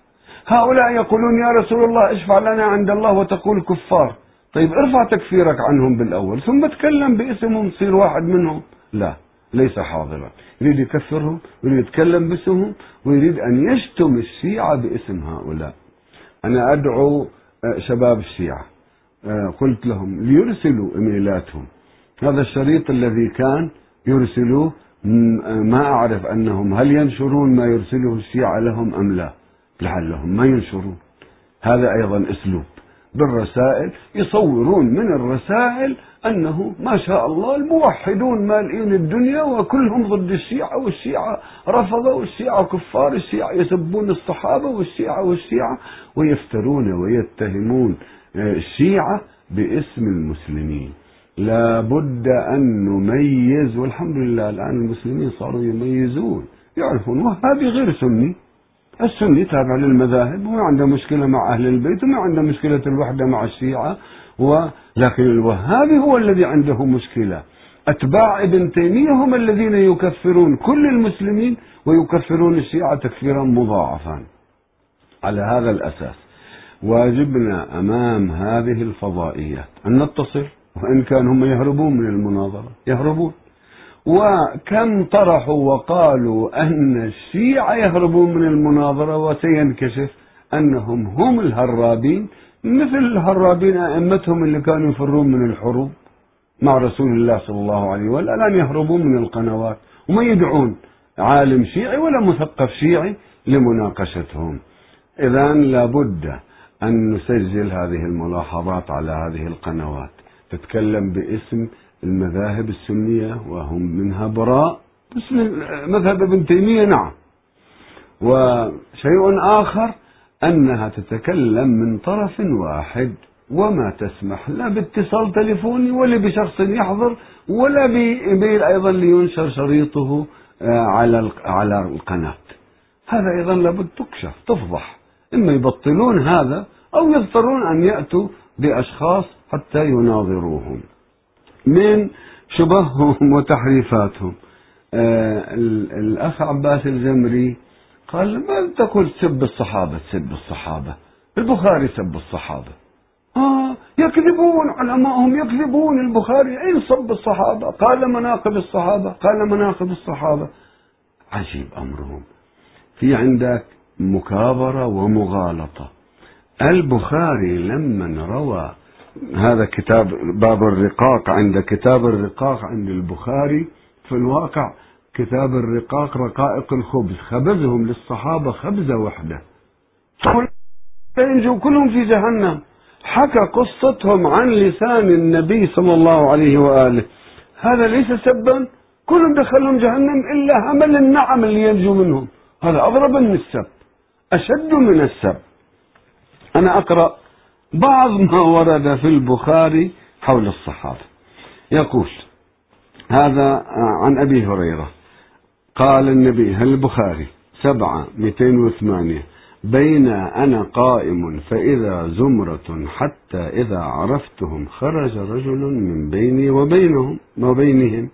هؤلاء يقولون يا رسول الله اشفع لنا عند الله وتقول كفار. طيب ارفع تكفيرك عنهم بالأول ثم تكلم باسمهم تصير واحد منهم. لا، ليس حاضرا، يريد يكفرهم ويريد يتكلم باسمهم ويريد أن يشتم الشيعة باسم هؤلاء. أنا أدعو شباب الشيعة، قلت لهم ليرسلوا إيميلاتهم. هذا الشريط الذي كان يرسلوه ما أعرف أنهم هل ينشرون ما يرسله الشيعة لهم أم لا، لعلهم ما ينشرون. هذا أيضا أسلوب بالرسائل، يصورون من الرسائل أنه ما شاء الله الموحدون مالئين الدنيا وكلهم ضد الشيعة، والشيعة رفضوا، والشيعة كفار، الشيعة يسبون الصحابة، والشيعة ويفترون ويتهمون الشيعة باسم المسلمين. لا بد أن نميز، والحمد لله الآن المسلمين صاروا يميزون، يعرفون وهابي غير سني. السني تابع للمذاهب وما عنده مشكلة مع أهل البيت وما عنده مشكلة الوحدة مع الشيعة، ولكن الوهابي هو الذي عنده مشكلة. أتباع ابن تيمية هم الذين يكفرون كل المسلمين ويكفرون الشيعة تكفيرا مضاعفا. على هذا الأساس واجبنا أمام هذه الفضائيات أن نتصل، وإن كان هم يهربون من المناظرة يهربون. وكم طرحوا وقالوا أن الشيعة يهربون من المناظرة، وسينكشف أنهم هم الهرابين، مثل الهرابين أئمتهم اللي كانوا يفرون من الحروب مع رسول الله صلى الله عليه وسلم، الآن يهربون من القنوات وما يدعون عالم شيعي ولا مثقف شيعي لمناقشتهم. إذن لابد أن نسجل هذه الملاحظات على هذه القنوات، تتكلم باسم المذاهب السنية وهم منها براء، باسم مذهب ابن تيمية نعم. وشيء آخر أنها تتكلم من طرف واحد وما تسمح لا باتصال تليفوني ولا بشخص يحضر ولا بإيميل أيضا لينشر شريطه على القناة. هذا أيضا لابد تكشف تفضح، إما يبطلون هذا أو يضطرون أن يأتوا بأشخاص حتى يناظروهم. من شبههم وتحريفاتهم الأخ عباس الزمري قال ما تقول سب الصحابة، تسب الصحابة، البخاري سب الصحابة. يكذبون علماءهم يكذبون، البخاري أين صب الصحابة؟ قال مناقب الصحابة، قال مناقب الصحابة. عجيب أمرهم. في عندك مكابرة ومغالطة. البخاري لما روى هذا كتاب باب الرقاق، عند كتاب الرقاق عند البخاري في الواقع كتاب الرقاق رقائق الخبز، خبزهم للصحابة خبزة واحدة ينجوا كلهم في جهنم. حكى قصتهم عن لسان النبي صلى الله عليه وآله. هذا ليس سبا؟ كلهم دخلهم جهنم إلا همل النعم اللي ينجو منهم. هذا أضرب من السب، أشد من السب. أنا أقرأ بعض ما ورد في البخاري حول الصحابة. يقول هذا عن أبي هريرة قال النبي البخاري 7:208 بين أنا قائم فإذا زمرة حتى إذا عرفتهم خرج رجل من بيني وبينهم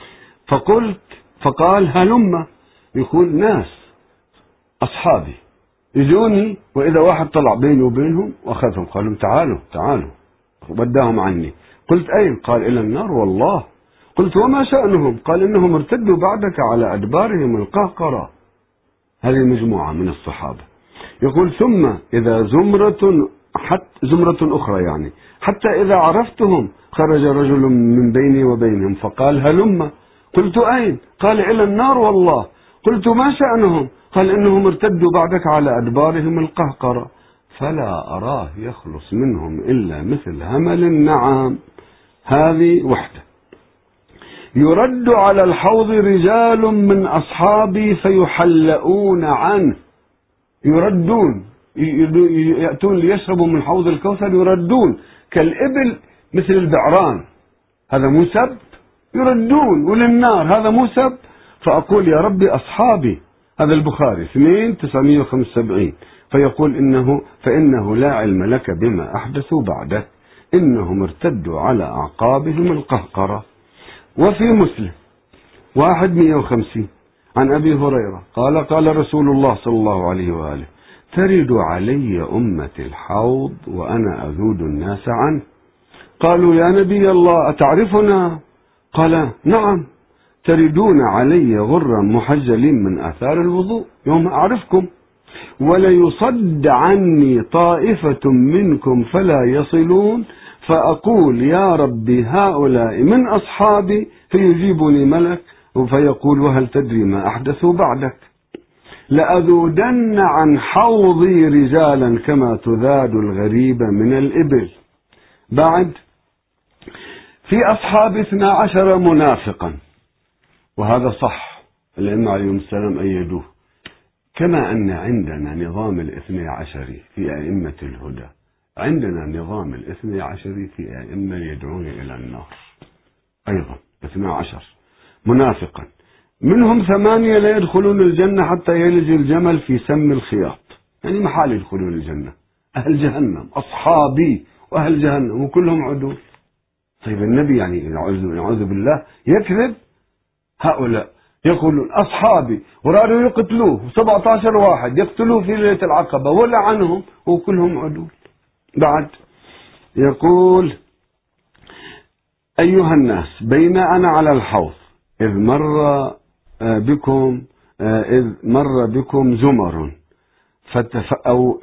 فقال هلم، يقول ناس أصحابي يجوني، وإذا واحد طلع بيني وبينهم وأخذهم قالوا تعالوا وداهم عني. قلت أين؟ قال إلى النار والله. قلت وما شأنهم؟ قال إنهم ارتدوا بعدك على أدبارهم القهقرة. هذه مجموعة من الصحابة. يقول ثم إذا زمرة أخرى يعني حتى إذا عرفتهم خرج رجل من بيني وبينهم فقال هلم. قلت أين؟ قال إلى النار والله. قلت ما شأنهم؟ قال إنهم ارتدوا بعدك على أدبارهم القهقرة فلا أراه يخلص منهم إلا مثل همل النعام. هذه وحدة. يرد على الحوض رجال من أصحابي فيحلؤون عنه. يردون، يأتون ليشربوا من حوض الكوثر يردون كالإبل مثل البعران. هذا مو سب؟ يردون وللنار، هذا مو سب؟ فأقول يا ربي أصحابي. هذا البخاري 2:975. فيقول فإنه لا علم لك بما أحدثوا بعدك إنهم ارتدوا على أعقابهم القهقرة. وفي مسلم 1:150 عن أبي هريرة قال رسول الله صلى الله عليه وآله ترد علي أمتي الحوض وأنا أذود الناس عنه. قالوا يا نبي الله أتعرفنا؟ قال نعم، تردون علي غرا محجلين من آثار الوضوء يوم أعرفكم، وليصد عني طائفة منكم فلا يصلون، فأقول يا ربي هؤلاء من أصحابي، فيجيبني ملك فيقول وهل تدري ما أحدثوا بعدك؟ لأذودن عن حوضي رجالا كما تذاد الغريبة من الإبل. بعد في أصحاب 12 منافقا، وهذا صح، الأئمة عليهم السلام أيدوه، كما أن عندنا نظام الاثني عشري في أئمة الهدى، عندنا نظام الاثني عشري في أئمة يدعون إلى النار أيضا 12 منافقا، منهم 8 لا يدخلون الجنة حتى يلج الجمل في سم الخياط، يعني محال يدخلون الجنة، أهل جهنم أصحابي وأهل جهنم وكلهم عدول. طيب النبي يعني نعوذ بالله يكذب؟ هؤلاء يقولون أصحابي ورادوا يقتلوه، 17 واحد يقتلوه في ليلة العقبة ولعنهم وكلهم عدول. بعد يقول أيها الناس بين أنا على الحوض إذ مر بكم زمر أو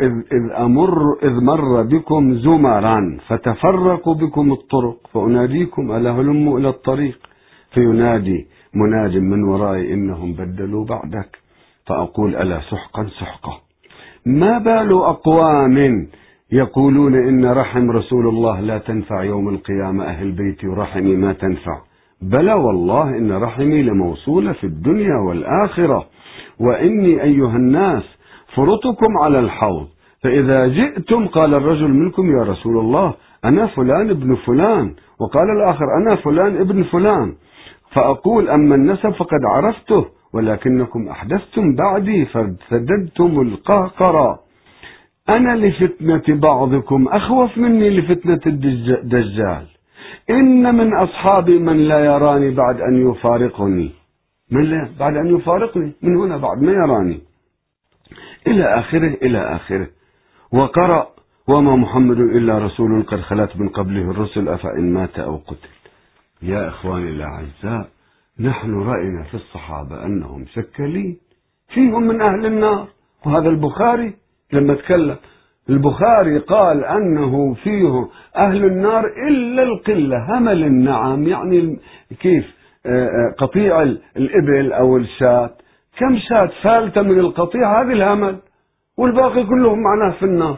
إذ مر بكم زمرا فتفرقوا بكم الطرق فأناديكم ألا هلموا إلى الطريق، فينادي مناد من ورائي إنهم بدلوا بعدك، فأقول ألا سحقا سحقا. ما بال أقوام يقولون إن رحم رسول الله لا تنفع يوم القيامة أهل بيتي ورحمي ما تنفع، بلى والله إن رحمي لموصولة في الدنيا والآخرة، وإني أيها الناس فرطكم على الحوض، فإذا جئتم قال الرجل منكم يا رسول الله أنا فلان ابن فلان، وقال الآخر أنا فلان ابن فلان، فأقول أما النسب فقد عرفته ولكنكم أحدثتم بعدي فسددتم القهقرة، أنا لفتنة بعضكم أخوف مني لفتنة الدجال، إن من أصحابي من لا يراني بعد أن يفارقني، بعد أن يفارقني من هنا بعد ما يراني، إلى آخره إلى آخره. وقرأ وما محمد إلا رسول قد خلت من قبله الرسل أفإن مات أو قتل. يا إخواني الأعزاء، نحن رأينا في الصحابة أنهم شكلين، فيهم من أهل النار، وهذا البخاري لما تكلم البخاري قال أنه فيه أهل النار إلا القلة، همل النعم، يعني كيف قطيع الإبل أو الشاة، كم شاة فالتة من القطيع هذه الهمل، والباقي كلهم معناه في النار.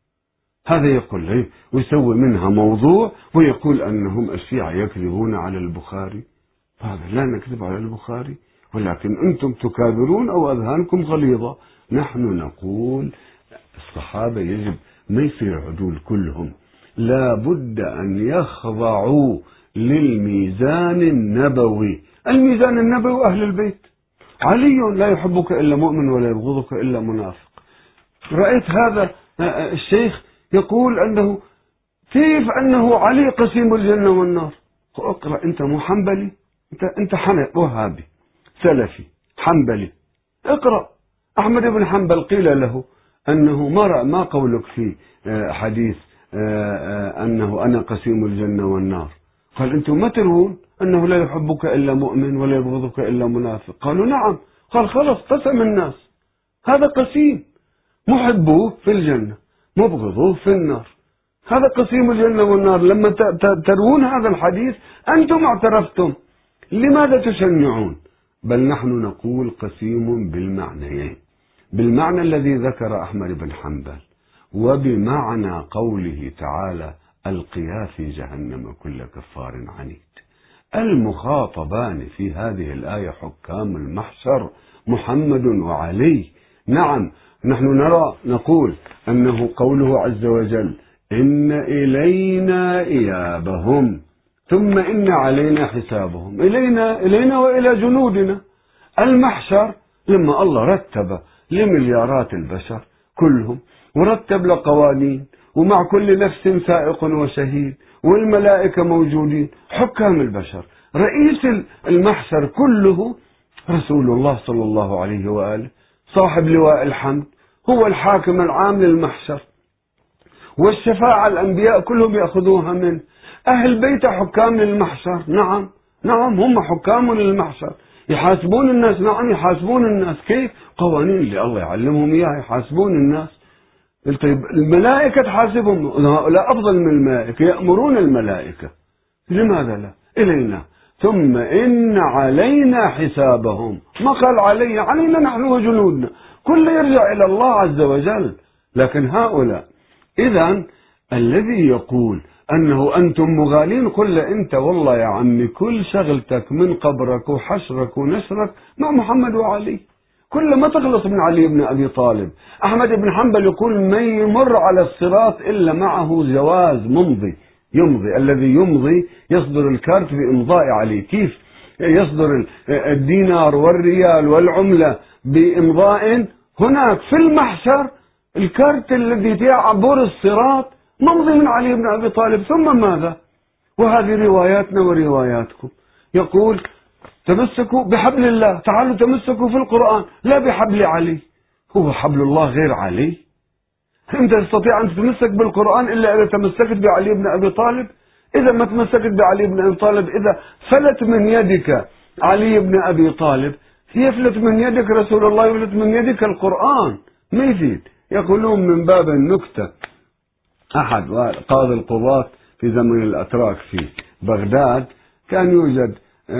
هذا يقول ويسوي منها موضوع ويقول أنهم الشيعة يكذبون على البخاري. هذا لا نكذب على البخاري، ولكن أنتم تكابرون أو أذهانكم غليظة. نحن نقول الصحابة يجب ما يصير عدول كلهم، لا بد أن يخضعوا للميزان النبوي. الميزان النبوي أهل البيت، علي لا يحبك إلا مؤمن ولا يبغضك إلا منافق. رأيت هذا الشيخ يقول أنه كيف أنه علي قسيم الجنة والنار. اقرأ أنت مو حنبلي، أنت وهابي سلفي حنبلي، اقرأ أحمد بن حنبل قيل له أنه ما قولك في حديث أنه أنا قسيم الجنة والنار؟ قال أنتم ما ترون أنه لا يحبك إلا مؤمن ولا يبغضك إلا منافق؟ قالوا نعم. قال خلاص قسم الناس، هذا قسيم، محبوه في الجنة مبغضوه في النار، هذا قسيم الجنة والنار. لما تروون هذا الحديث أنتم اعترفتم، لماذا تشنعون؟ بل نحن نقول قسيم بالمعنيين، بالمعنى الذي ذكر أحمد بن حنبل، وبمعنى قوله تعالى ألقيا في جهنم كل كفار عنيد. المخاطبان في هذه الآية حكام المحشر محمد وعلي. نعم نحن نقول أنه قوله عز وجل إن إلينا إيابهم ثم إن علينا حسابهم، إلينا وإلى جنودنا. المحشر لما الله رتب لمليارات البشر كلهم ورتب لقوانين، ومع كل نفس سائق وشهيد، والملائكة موجودين، حكام البشر، رئيس المحشر كله رسول الله صلى الله عليه وآله، صاحب لواء الحمد، هو الحاكم العام للمحشر، والشفاعة الأنبياء كلهم يأخذوها منه. أهل بيته حكام للمحشر، نعم نعم هم حكام للمحشر، يحاسبون الناس، نعم يحاسبون الناس. كيف؟ قوانين اللي الله يعلمهم إياها يحاسبون الناس. طيب الملائكة تحاسبهم، هؤلاء أفضل من الملائكة، يأمرون الملائكة، لماذا لا؟ إلينا ثم إن علينا حسابهم. ما قال علينا نحن وجنودنا، كل يرجع إلى الله عز وجل. لكن هؤلاء، إذا الذي يقول أنه أنتم مغالين، قل له أنت والله يا عمي كل شغلتك من قبرك وحشرك ونشرك مع محمد وعلي، كل ما تخلص من علي بن أبي طالب. أحمد بن حنبل يقول ما يمر على الصراط إلا معه جواز ممضي يمضي، الذي يمضي يصدر الكارت بإمضاء علي. كيف يصدر الدينار والريال والعملة بإمضاء؟ هناك في المحشر الكارت الذي يعبر الصراط ممضي من علي بن أبي طالب. ثم ماذا؟ وهذه رواياتنا ورواياتكم. يقول تمسكوا بحبل الله، تعالوا تمسكوا في القرآن، لا بحبل علي. هو حبل الله غير علي؟ أنت تستطيع أن تتمسك بالقرآن إلا إذا تمسكت بعلي بن أبي طالب؟ إذا ما تمسكت بعلي بن أبي طالب، إذا فلت من يدك علي بن أبي طالب يفلت من يدك رسول الله، يفلت من يدك القرآن، ما يفيد. يقولون من باب النكتة، أحد قاضي القضاة في زمن الأتراك في بغداد كان يوجد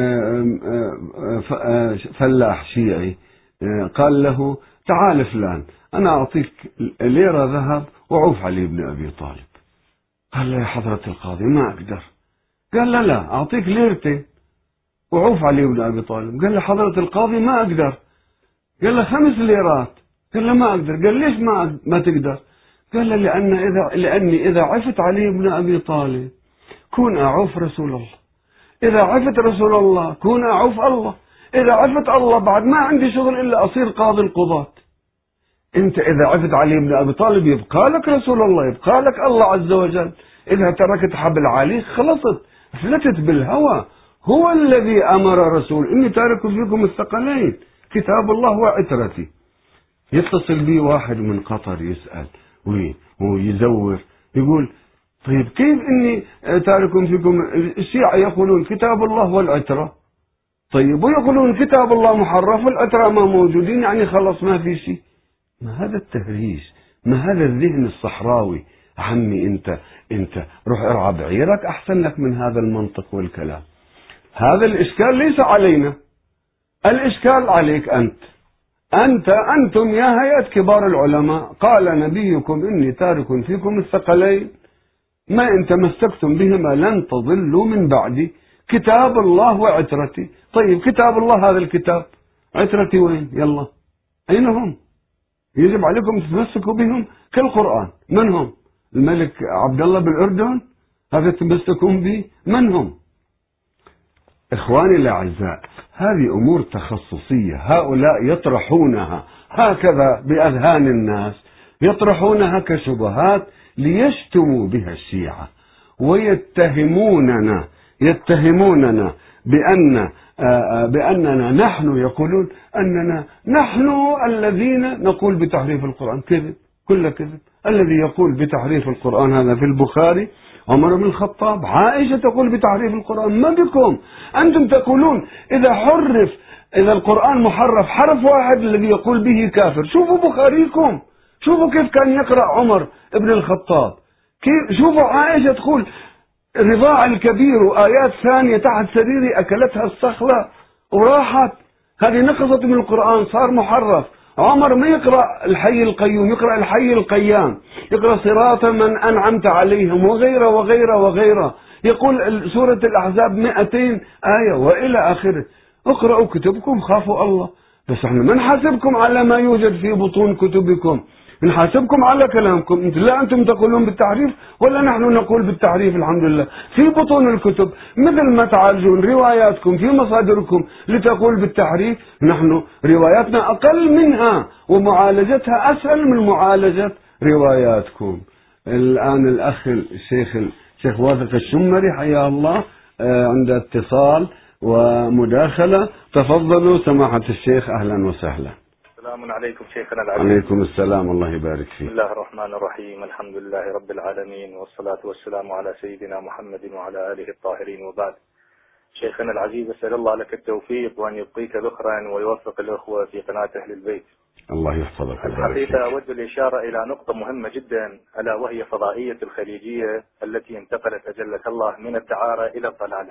فلاح شيعي، قال له تعال فلان أنا أعطيك ليرة ذهب وعوف علي بن أبي طالب. قال له يا حضرة القاضي ما أقدر. قال له لا أعطيك ليرتين وعوف علي بن أبي طالب. قال له حضرة القاضي ما أقدر. قال له 5 ليرات. قال له ما أقدر. قال ليش ما تقدر؟ قال له لأني إذا عفت علي بن أبي طالب كون أعوف رسول الله، إذا عفت رسول الله كون أعوف الله، إذا عفت الله بعد ما عندي شغل إلا أصير قاضي القضاة. أنت إذا عفت علي بن أبي طالب يبقى لك رسول الله، يبقى لك الله عز وجل. إذا تركت حبل علي خلصت، فلتت بالهوى. هو الذي أمر رسول إني تارك فيكم الثقلين كتاب الله وعترتي. يتصل بي واحد من قطر يسأل ويزور، يقول طيب كيف إني تارك فيكم؟ الشيعة يقولون كتاب الله والعترة، طيب ويقولون كتاب الله محرف والعترة ما موجودين، يعني خلص ما في شيء. ما هذا التهريج؟ ما هذا الذهن الصحراوي؟ عمي انت روح ارعى بعيرك احسن لك من هذا المنطق والكلام. هذا الاشكال ليس علينا، الاشكال عليك انتم يا هيئة كبار العلماء. قال نبيكم اني تارك فيكم الثقلين ما ان تمسكتم بهما لن تضلوا من بعدي، كتاب الله وعترتي. طيب كتاب الله هذا الكتاب، عترتي وين؟ يلا اين هم؟ يجب عليكم تتمسكوا بهم كالقرآن. من هم؟ الملك عبد الله بالأردن هذا تمسكون به؟ من هم؟ إخواني الأعزاء، هذه أمور تخصصية، هؤلاء يطرحونها هكذا بأذهان الناس، يطرحونها كشبهات ليشتموا بها الشيعة ويتهموننا بأننا نحن، يقولون أننا نحن الذين نقول بتحريف القرآن. كذب، كل كذب. الذي يقول بتحريف القرآن هذا في البخاري عمر بن الخطاب، عائشة تقول بتحريف القرآن. ما بكم أنتم تقولون إذا القرآن محرف حرف واحد الذي يقول به كافر. شوفوا بخاريكم، شوفوا كيف كان يقرأ عمر بن الخطاب، شوفوا عائشة تقول الرضاع الكبير وآيات ثانية تحت سريري أكلتها الصخلة وراحت. هذه نقصت من القرآن صار محرف. عمر ما يقرأ الحي القيوم، يقرأ الحي القيام، يقرأ صراط من أنعمت عليهم وغيره وغيره وغيره. يقول سورة الأحزاب 200 آية وإلى آخره. اقرأوا كتبكم خافوا الله. بس احنا ما نحاسبكم على ما يوجد في بطون كتبكم، نحاسبكم على كلامكم. لا أنتم تقولون بالتحريف ولا نحن نقول بالتحريف. الحمد لله في بطون الكتب مثل ما تعالجون رواياتكم في مصادركم لتقول بالتحريف، نحن رواياتنا أقل منها ومعالجتها أسهل من معالجة رواياتكم. الآن الشيخ واثق الشمري حياه الله عند اتصال ومداخلة. تفضلوا سماحة الشيخ، أهلا وسهلا. سلام عليكم شيخنا العزيز. عليكم السلام، الله يبارك فيك. بسم الله الرحمن الرحيم، الحمد لله رب العالمين، والصلاة والسلام على سيدنا محمد وعلى آله الطاهرين، وبعد. شيخنا العزيز، أسأل الله لك التوفيق وأن يبقيك ذخرا ويوفق الأخوة في قناة أهل البيت. الله يحفظك. الحقيقة أود الإشارة إلى نقطة مهمة جدا، ألا وهي فضائية الخليجية التي انتقلت أجلك الله من الدعارة إلى الضلالة.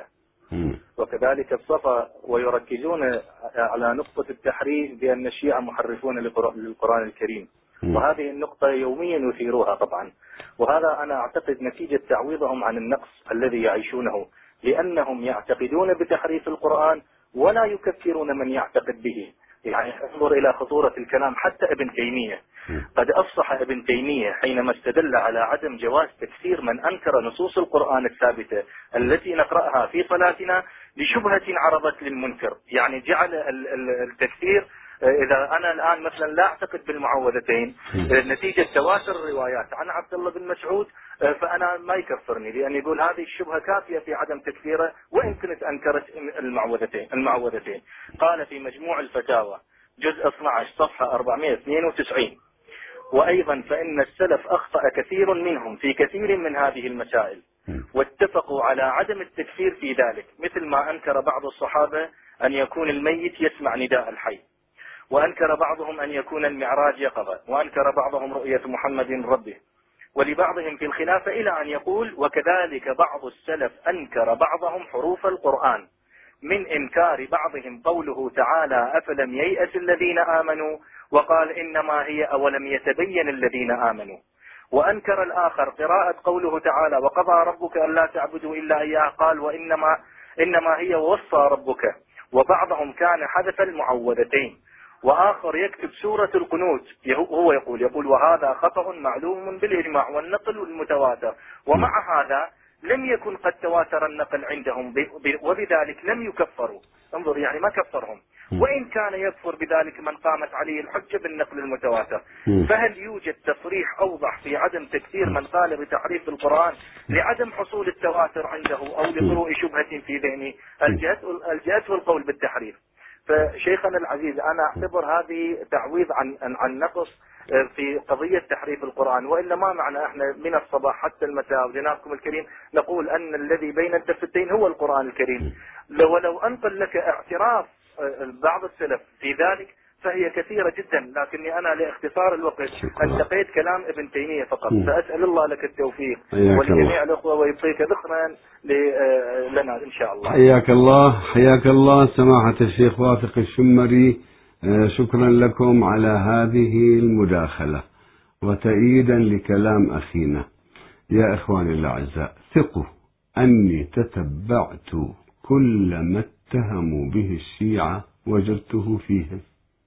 وكذلك الصفا، ويركزون على نقطة التحريف بأن الشيعة محرفون للقرآن الكريم، وهذه النقطة يوميا يثيروها طبعا، وهذا أنا أعتقد نتيجة تعويضهم عن النقص الذي يعيشونه، لأنهم يعتقدون بتحريف القرآن ولا يكفرون من يعتقد به. يعني انظر إلى خطورة الكلام، حتى ابن تيمية قد أفصح ابن تيمية حينما استدل على عدم جواز تكفير من أنكر نصوص القرآن الثابتة التي نقرأها في صلاتنا لشبهة عرضت للمنكر. يعني جعل التكفير، إذا أنا الآن مثلا لا أعتقد بالمعوذتين نتيجة تواتر الروايات عن عبد الله بن مسعود، فأنا ما يكفرني، لأن يقول هذه الشبهة كافية في عدم تكفيره وإن كنت أنكرت المعوذتين. قال في مجموع الفتاوى جزء 12 صفحة 492: وأيضا فإن السلف أخطأ كثير منهم في كثير من هذه المسائل، واتفقوا على عدم التكفير في ذلك، مثل ما أنكر بعض الصحابة أن يكون الميت يسمع نداء الحي، وأنكر بعضهم أن يكون المعراج يقظة، وأنكر بعضهم رؤية محمد ربه، ولبعضهم في الخلافة إلى أن يقول: وكذلك بعض السلف أنكر بعضهم حروف القرآن، من إنكار بعضهم قوله تعالى: أفلم ييأس الذين آمنوا، وقال: إنما هي أولم يتبين الذين آمنوا. وأنكر الآخر قراءة قوله تعالى: وقضى ربك ألا تعبدوا إلا إياه، قال: إنما هي وصى ربك. وبعضهم كان حذف المعوذتين. وآخر يكتب سورة القنوت، هو يقول وهذا خطأ معلوم بالإجماع والنقل المتواتر، ومع هذا لم يكن قد تواتر النقل عندهم، وبذلك لم يكفروا. انظر، يعني ما كفرهم، وإن كان يكفر بذلك من قامت عليه الحجة بالنقل المتواتر. فهل يوجد تصريح أوضح في عدم تكفير من قال بتحريف القرآن لعدم حصول التواتر عنده أو لطروء شبهة في ذهنه الجأته القول بالتحريف؟ فشيخنا العزيز، أنا أعتبر هذه تعويض عن نقص في قضية تحريف القرآن، وإلا ما معنى احنا من الصباح حتى المساء وجنابكم الكريم نقول أن الذي بين الدفتين هو القرآن الكريم. ولو أنقل لك اعتراف بعض السلف في ذلك فهي كثيرة جدا، لكني أنا لاختصار الوقت انتقيت كلام ابن تيمية فقط. فأسأل الله لك التوفيق ولجميع الأخوة، ويبقيك ذخرا لنا إن شاء الله. حياك الله سماحة الشيخ واثق الشمري، شكرا لكم على هذه المداخلة وتأييدا لكلام أخينا. يا إخواني الأعزاء، ثقوا أني تتبعت كل ما اتهموا به الشيعة وجدته فيهم،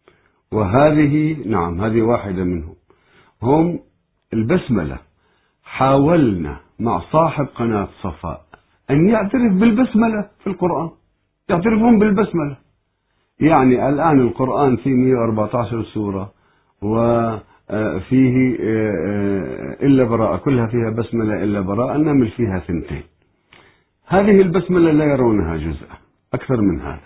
وهذه نعم هذه واحدة منهم. هم البسملة. حاولنا مع صاحب قناة صفاء أن يعترف بالبسملة في القرآن، يعترفون بالبسملة. يعني الآن القرآن فيه 114 سورة، وفيه إلا براءة، كلها فيها بسملة إلا براءة، النمل فيها 2. هذه البسملة لا يرونها جزءا، أكثر من هذا.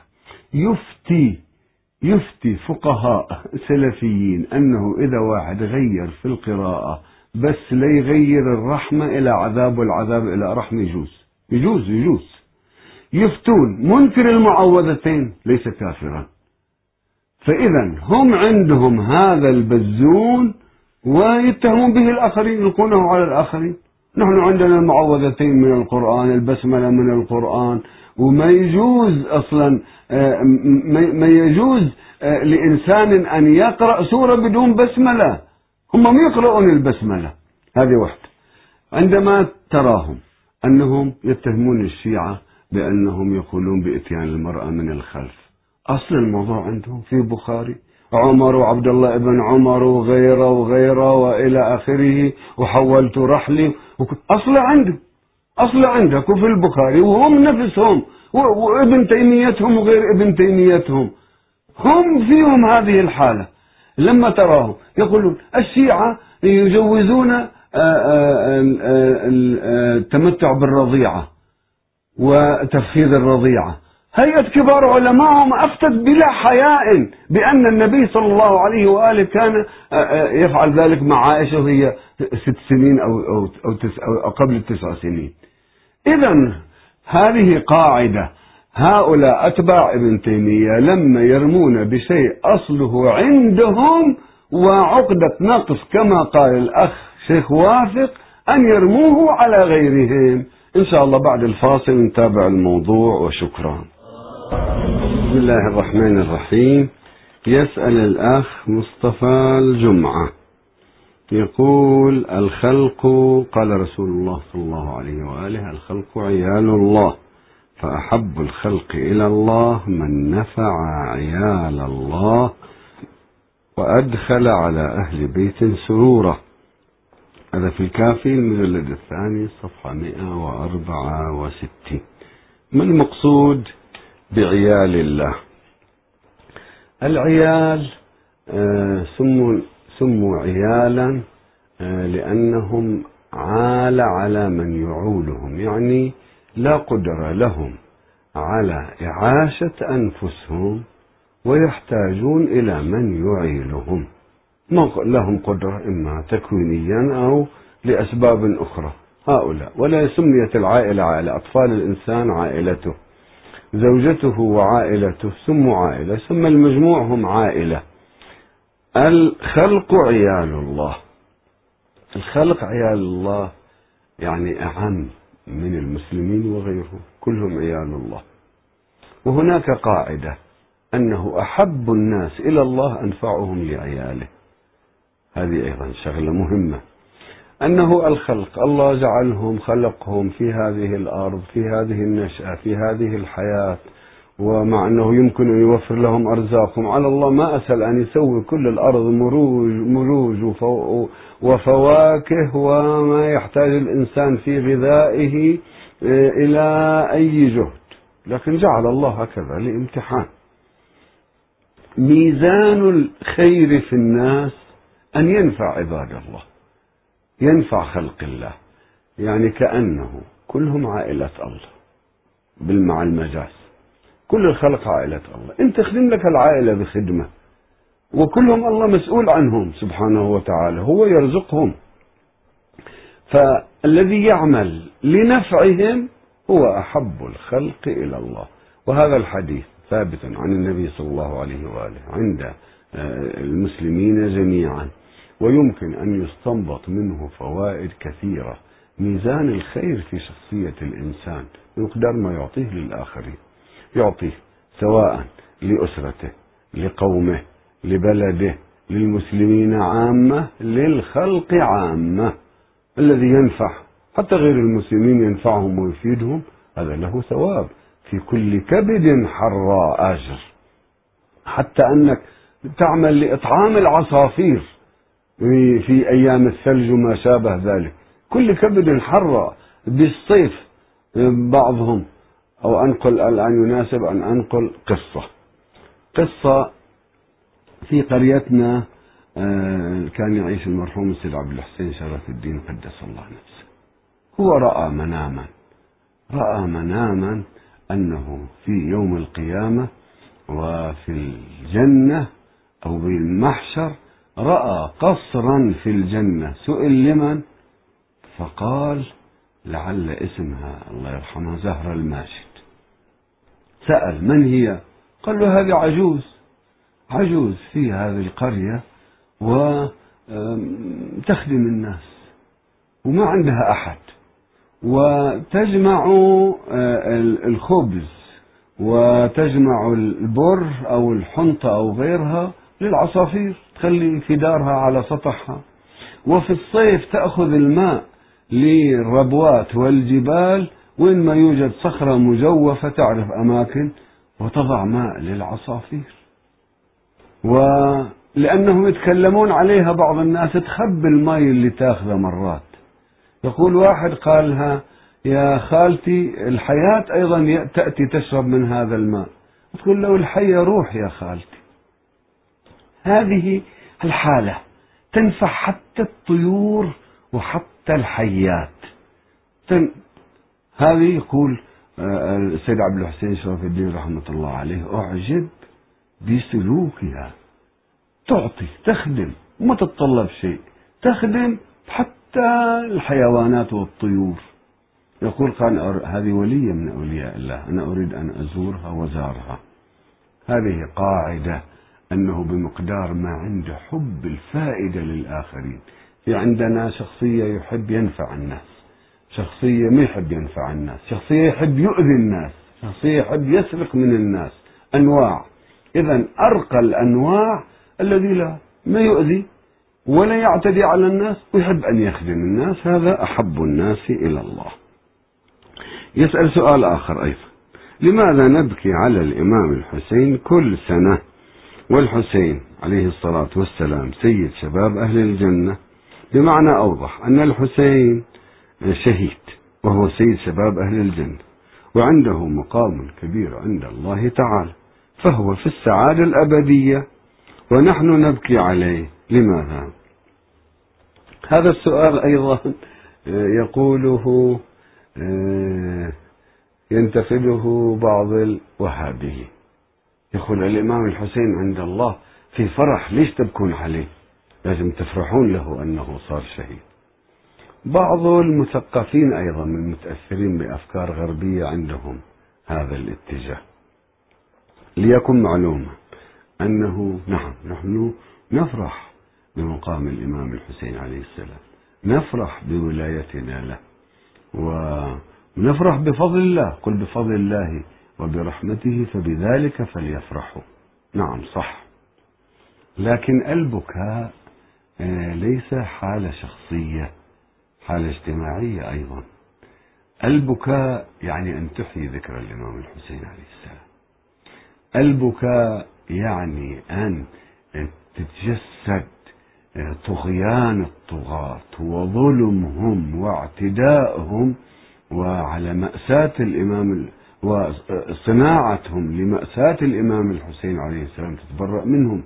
يفتي فقهاء سلفيين أنه إذا واحد غير في القراءة بس لا يغير الرحمة إلى عذاب والعذاب إلى رحمة يجوز. يفتون منكر المعوذتين ليس كافرا. فإذا هم عندهم هذا البزون ويتهمون به الآخرين، يلقونه على الآخرين. نحن عندنا المعوذتين من القرآن، البسملة من القرآن، وما يجوز أصلا ما يجوز لإنسان أن يقرأ سورة بدون بسملة. هم ما يقرؤون البسملة. هذه واحدة. عندما تراهم أنهم يتهمون الشيعة بأنهم يقولون بإتيان المرأة من الخلف، أصل الموضوع عندهم في بخاري، عمر وعبد الله ابن عمر وغيره وإلى آخره، وحولت رحلي، أصل عندك وفي البخاري، وهم نفسهم وابن تيميتهم وغير ابن تيميتهم هم فيهم هذه الحالة. لما تراهم يقولون الشيعة يجوزون التمتع بالرضيعة وتفخيذ الرضيعة، هيئة كبار علمائهم أفتت بلا حياء بأن النبي صلى الله عليه وآله كان يفعل ذلك مع عائشة وهي 6 سنين أو قبل 9 سنين. إذا هذه قاعدة. هؤلاء أتباع ابن تيمية لما يرمون بشيء أصله عندهم وعقدة نقص كما قال الأخ شيخ وافق أن يرموه على غيرهم. إن شاء الله بعد الفاصل نتابع الموضوع، وشكرا. بسم الله الرحمن الرحيم. يسأل الأخ مصطفى الجمعة يقول: الخلق، قال رسول الله صلى الله عليه وآله: الخلق عيال الله، فأحب الخلق إلى الله من نفع عيال الله وأدخل على أهل بيت سرورا. هذا في الكافي المجلد 2 صفحة 164. ما المقصود بعيال الله؟ العيال سموا عيالا لأنهم عال على من يعولهم، يعني لا قدرة لهم على إعاشة أنفسهم ويحتاجون إلى من يعيلهم. لهم قدرة إما تكوينيا أو لأسباب أخرى هؤلاء. ولا سميت العائلة عائلة. أطفال الإنسان عائلته، زوجته وعائلته سموا عائلة، ثم المجموع هم عائلة. الخلق عيال الله. الخلق عيال الله يعني أعم من المسلمين وغيرهم، كلهم عيال الله. وهناك قاعدة أنه أحب الناس إلى الله أنفعهم لعياله. هذه أيضا شغلة مهمة، أنه الخلق الله جعلهم، خلقهم في هذه الأرض، في هذه النشأة، في هذه الحياة، ومع أنه يمكن أن يوفر لهم أرزاقهم. على الله ما أسهل أن يسوي كل الأرض مروج وفواكه وما يحتاج الإنسان في غذائه إلى أي جهد، لكن جعل الله هكذا لامتحان. ميزان الخير في الناس أن ينفع عباد الله، ينفع خلق الله، يعني كأنه كلهم عائلة الله مع المجاز. كل الخلق عائلة الله، انت تخدم لك العائلة بخدمة، وكلهم الله مسؤول عنهم سبحانه وتعالى، هو يرزقهم. فالذي يعمل لنفعهم هو أحب الخلق إلى الله. وهذا الحديث ثابت عن النبي صلى الله عليه وآله عند المسلمين جميعا، ويمكن أن يستنبط منه فوائد كثيرة. ميزان الخير في شخصية الإنسان مقدار ما يعطيه للآخرين، يعطيه سواء لأسرته، لقومه، لبلده، للمسلمين عامة، للخلق عامة. الذي ينفع حتى غير المسلمين ينفعهم ويفيدهم، هذا له ثواب في كل كبد حراء أجر. حتى أنك تعمل لإطعام العصافير في أيام الثلج وما شابه ذلك، كل كبد حراء بالصيف. بعضهم أو أنقل الآن يناسب أن أنقل قصة في قريتنا. كان يعيش المرحوم السيد عبد الحسين شرف الدين قدس الله نفسه. هو رأى مناما أنه في يوم القيامة وفي الجنة أو بالمحشر رأى قصرا في الجنة. سئل لمن؟ فقال لعل اسمها الله يرحمها زهرة الماشد. سأل من هي؟ قال له هذه عجوز في هذه القرية وتخدم الناس وما عندها أحد، وتجمع الخبز وتجمع البر أو الحنطة أو غيرها للعصافير، تخلي في دارها على سطحها. وفي الصيف تأخذ الماء للربوات والجبال، وين ما يوجد صخرة مجوفة تعرف أماكن وتضع ماء للعصافير. ولأنهم يتكلمون عليها بعض الناس تخبي الماء اللي تاخذه مرات. يقول واحد قالها يا خالتي الحياة أيضا تأتي تشرب من هذا الماء، تقول له الحية روح يا خالتي. هذه الحالة تنفع حتى الطيور وحتى الحيات. هذه يقول السيد عبد الحسين شرف الدين رحمة الله عليه أعجب بسلوكها، تعطي، تخدم، وما تتطلب شيء، تخدم حتى الحيوانات والطيور. يقول قال هذه ولية من أولياء الله، أنا أريد أن أزورها وزارها. هذه قاعدة أنه بمقدار ما عنده حب الفائدة للآخرين. في عندنا شخصية يحب ينفع الناس، شخصية ما يحب ينفع الناس، شخصية يحب يؤذي الناس، شخصية يحب يسرق من الناس، أنواع. إذن أرقى الأنواع الذي لا ما يؤذي ولا يعتدي على الناس ويحب أن يخدم الناس، هذا أحب الناس إلى الله. يسأل سؤال آخر أيضا: لماذا نبكي على الإمام الحسين كل سنة والحسين عليه الصلاة والسلام سيد شباب أهل الجنة؟ بمعنى أوضح أن الحسين شهيد وهو سيد شباب أهل الجنة وعنده مقام كبير عند الله تعالى، فهو في السعادة الأبدية ونحن نبكي عليه، لماذا؟ هذا السؤال أيضا يقوله ينتقده بعض الوهابيين، يقول الإمام الحسين عند الله في فرح، ليش تبكون عليه؟ لازم تفرحون له أنه صار شهيد. بعض المثقفين أيضا من المتأثرين بأفكار غربية عندهم هذا الاتجاه. ليكن معلومة أنه نعم نحن نفرح بمقام الإمام الحسين عليه السلام، نفرح بولايتنا له ونفرح بفضل الله، قل بفضل الله وبرحمته فبذلك فليفرحوا. نعم صح، لكن البكاء ليس حالة شخصية، حالة اجتماعية أيضا. البكاء يعني أن تحيي ذكر الإمام الحسين عليه السلام. البكاء يعني أن تتجسد طغيان الطغاة وظلمهم واعتدائهم وعلى مأساة الإمام وصناعتهم لمأساة الإمام الحسين عليه السلام، تتبرأ منهم.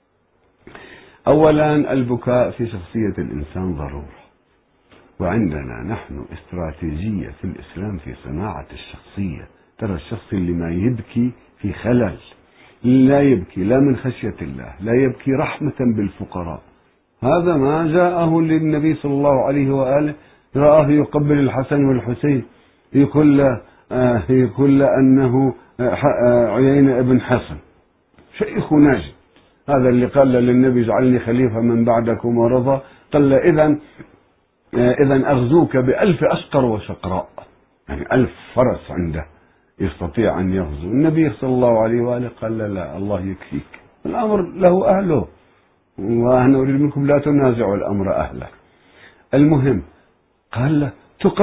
أولا البكاء في شخصية الإنسان ضرورة، وعندنا نحن استراتيجية في الإسلام في صناعة الشخصية. ترى الشخص اللي ما يبكي في خلل، لا يبكي لا من خشية الله، لا يبكي رحمة بالفقراء. هذا ما جاءه للنبي صلى الله عليه وآله، رآه يقبل الحسن والحسين، يقول له أنه عيينة ابن حصن شيخ ناجي، هذا اللي قال للنبي اجعلني خليفة من بعدكم ورضى، قال إذا أغزوك ب1000 أشقر وشقراء، يعني 1000 فرس عنده يستطيع أن يغزو. النبي صلى الله عليه وآله قال لا، الله يكفيك، الأمر له أهله وأنا أريد منكم لا تنازعوا الأمر أهله. المهم قال له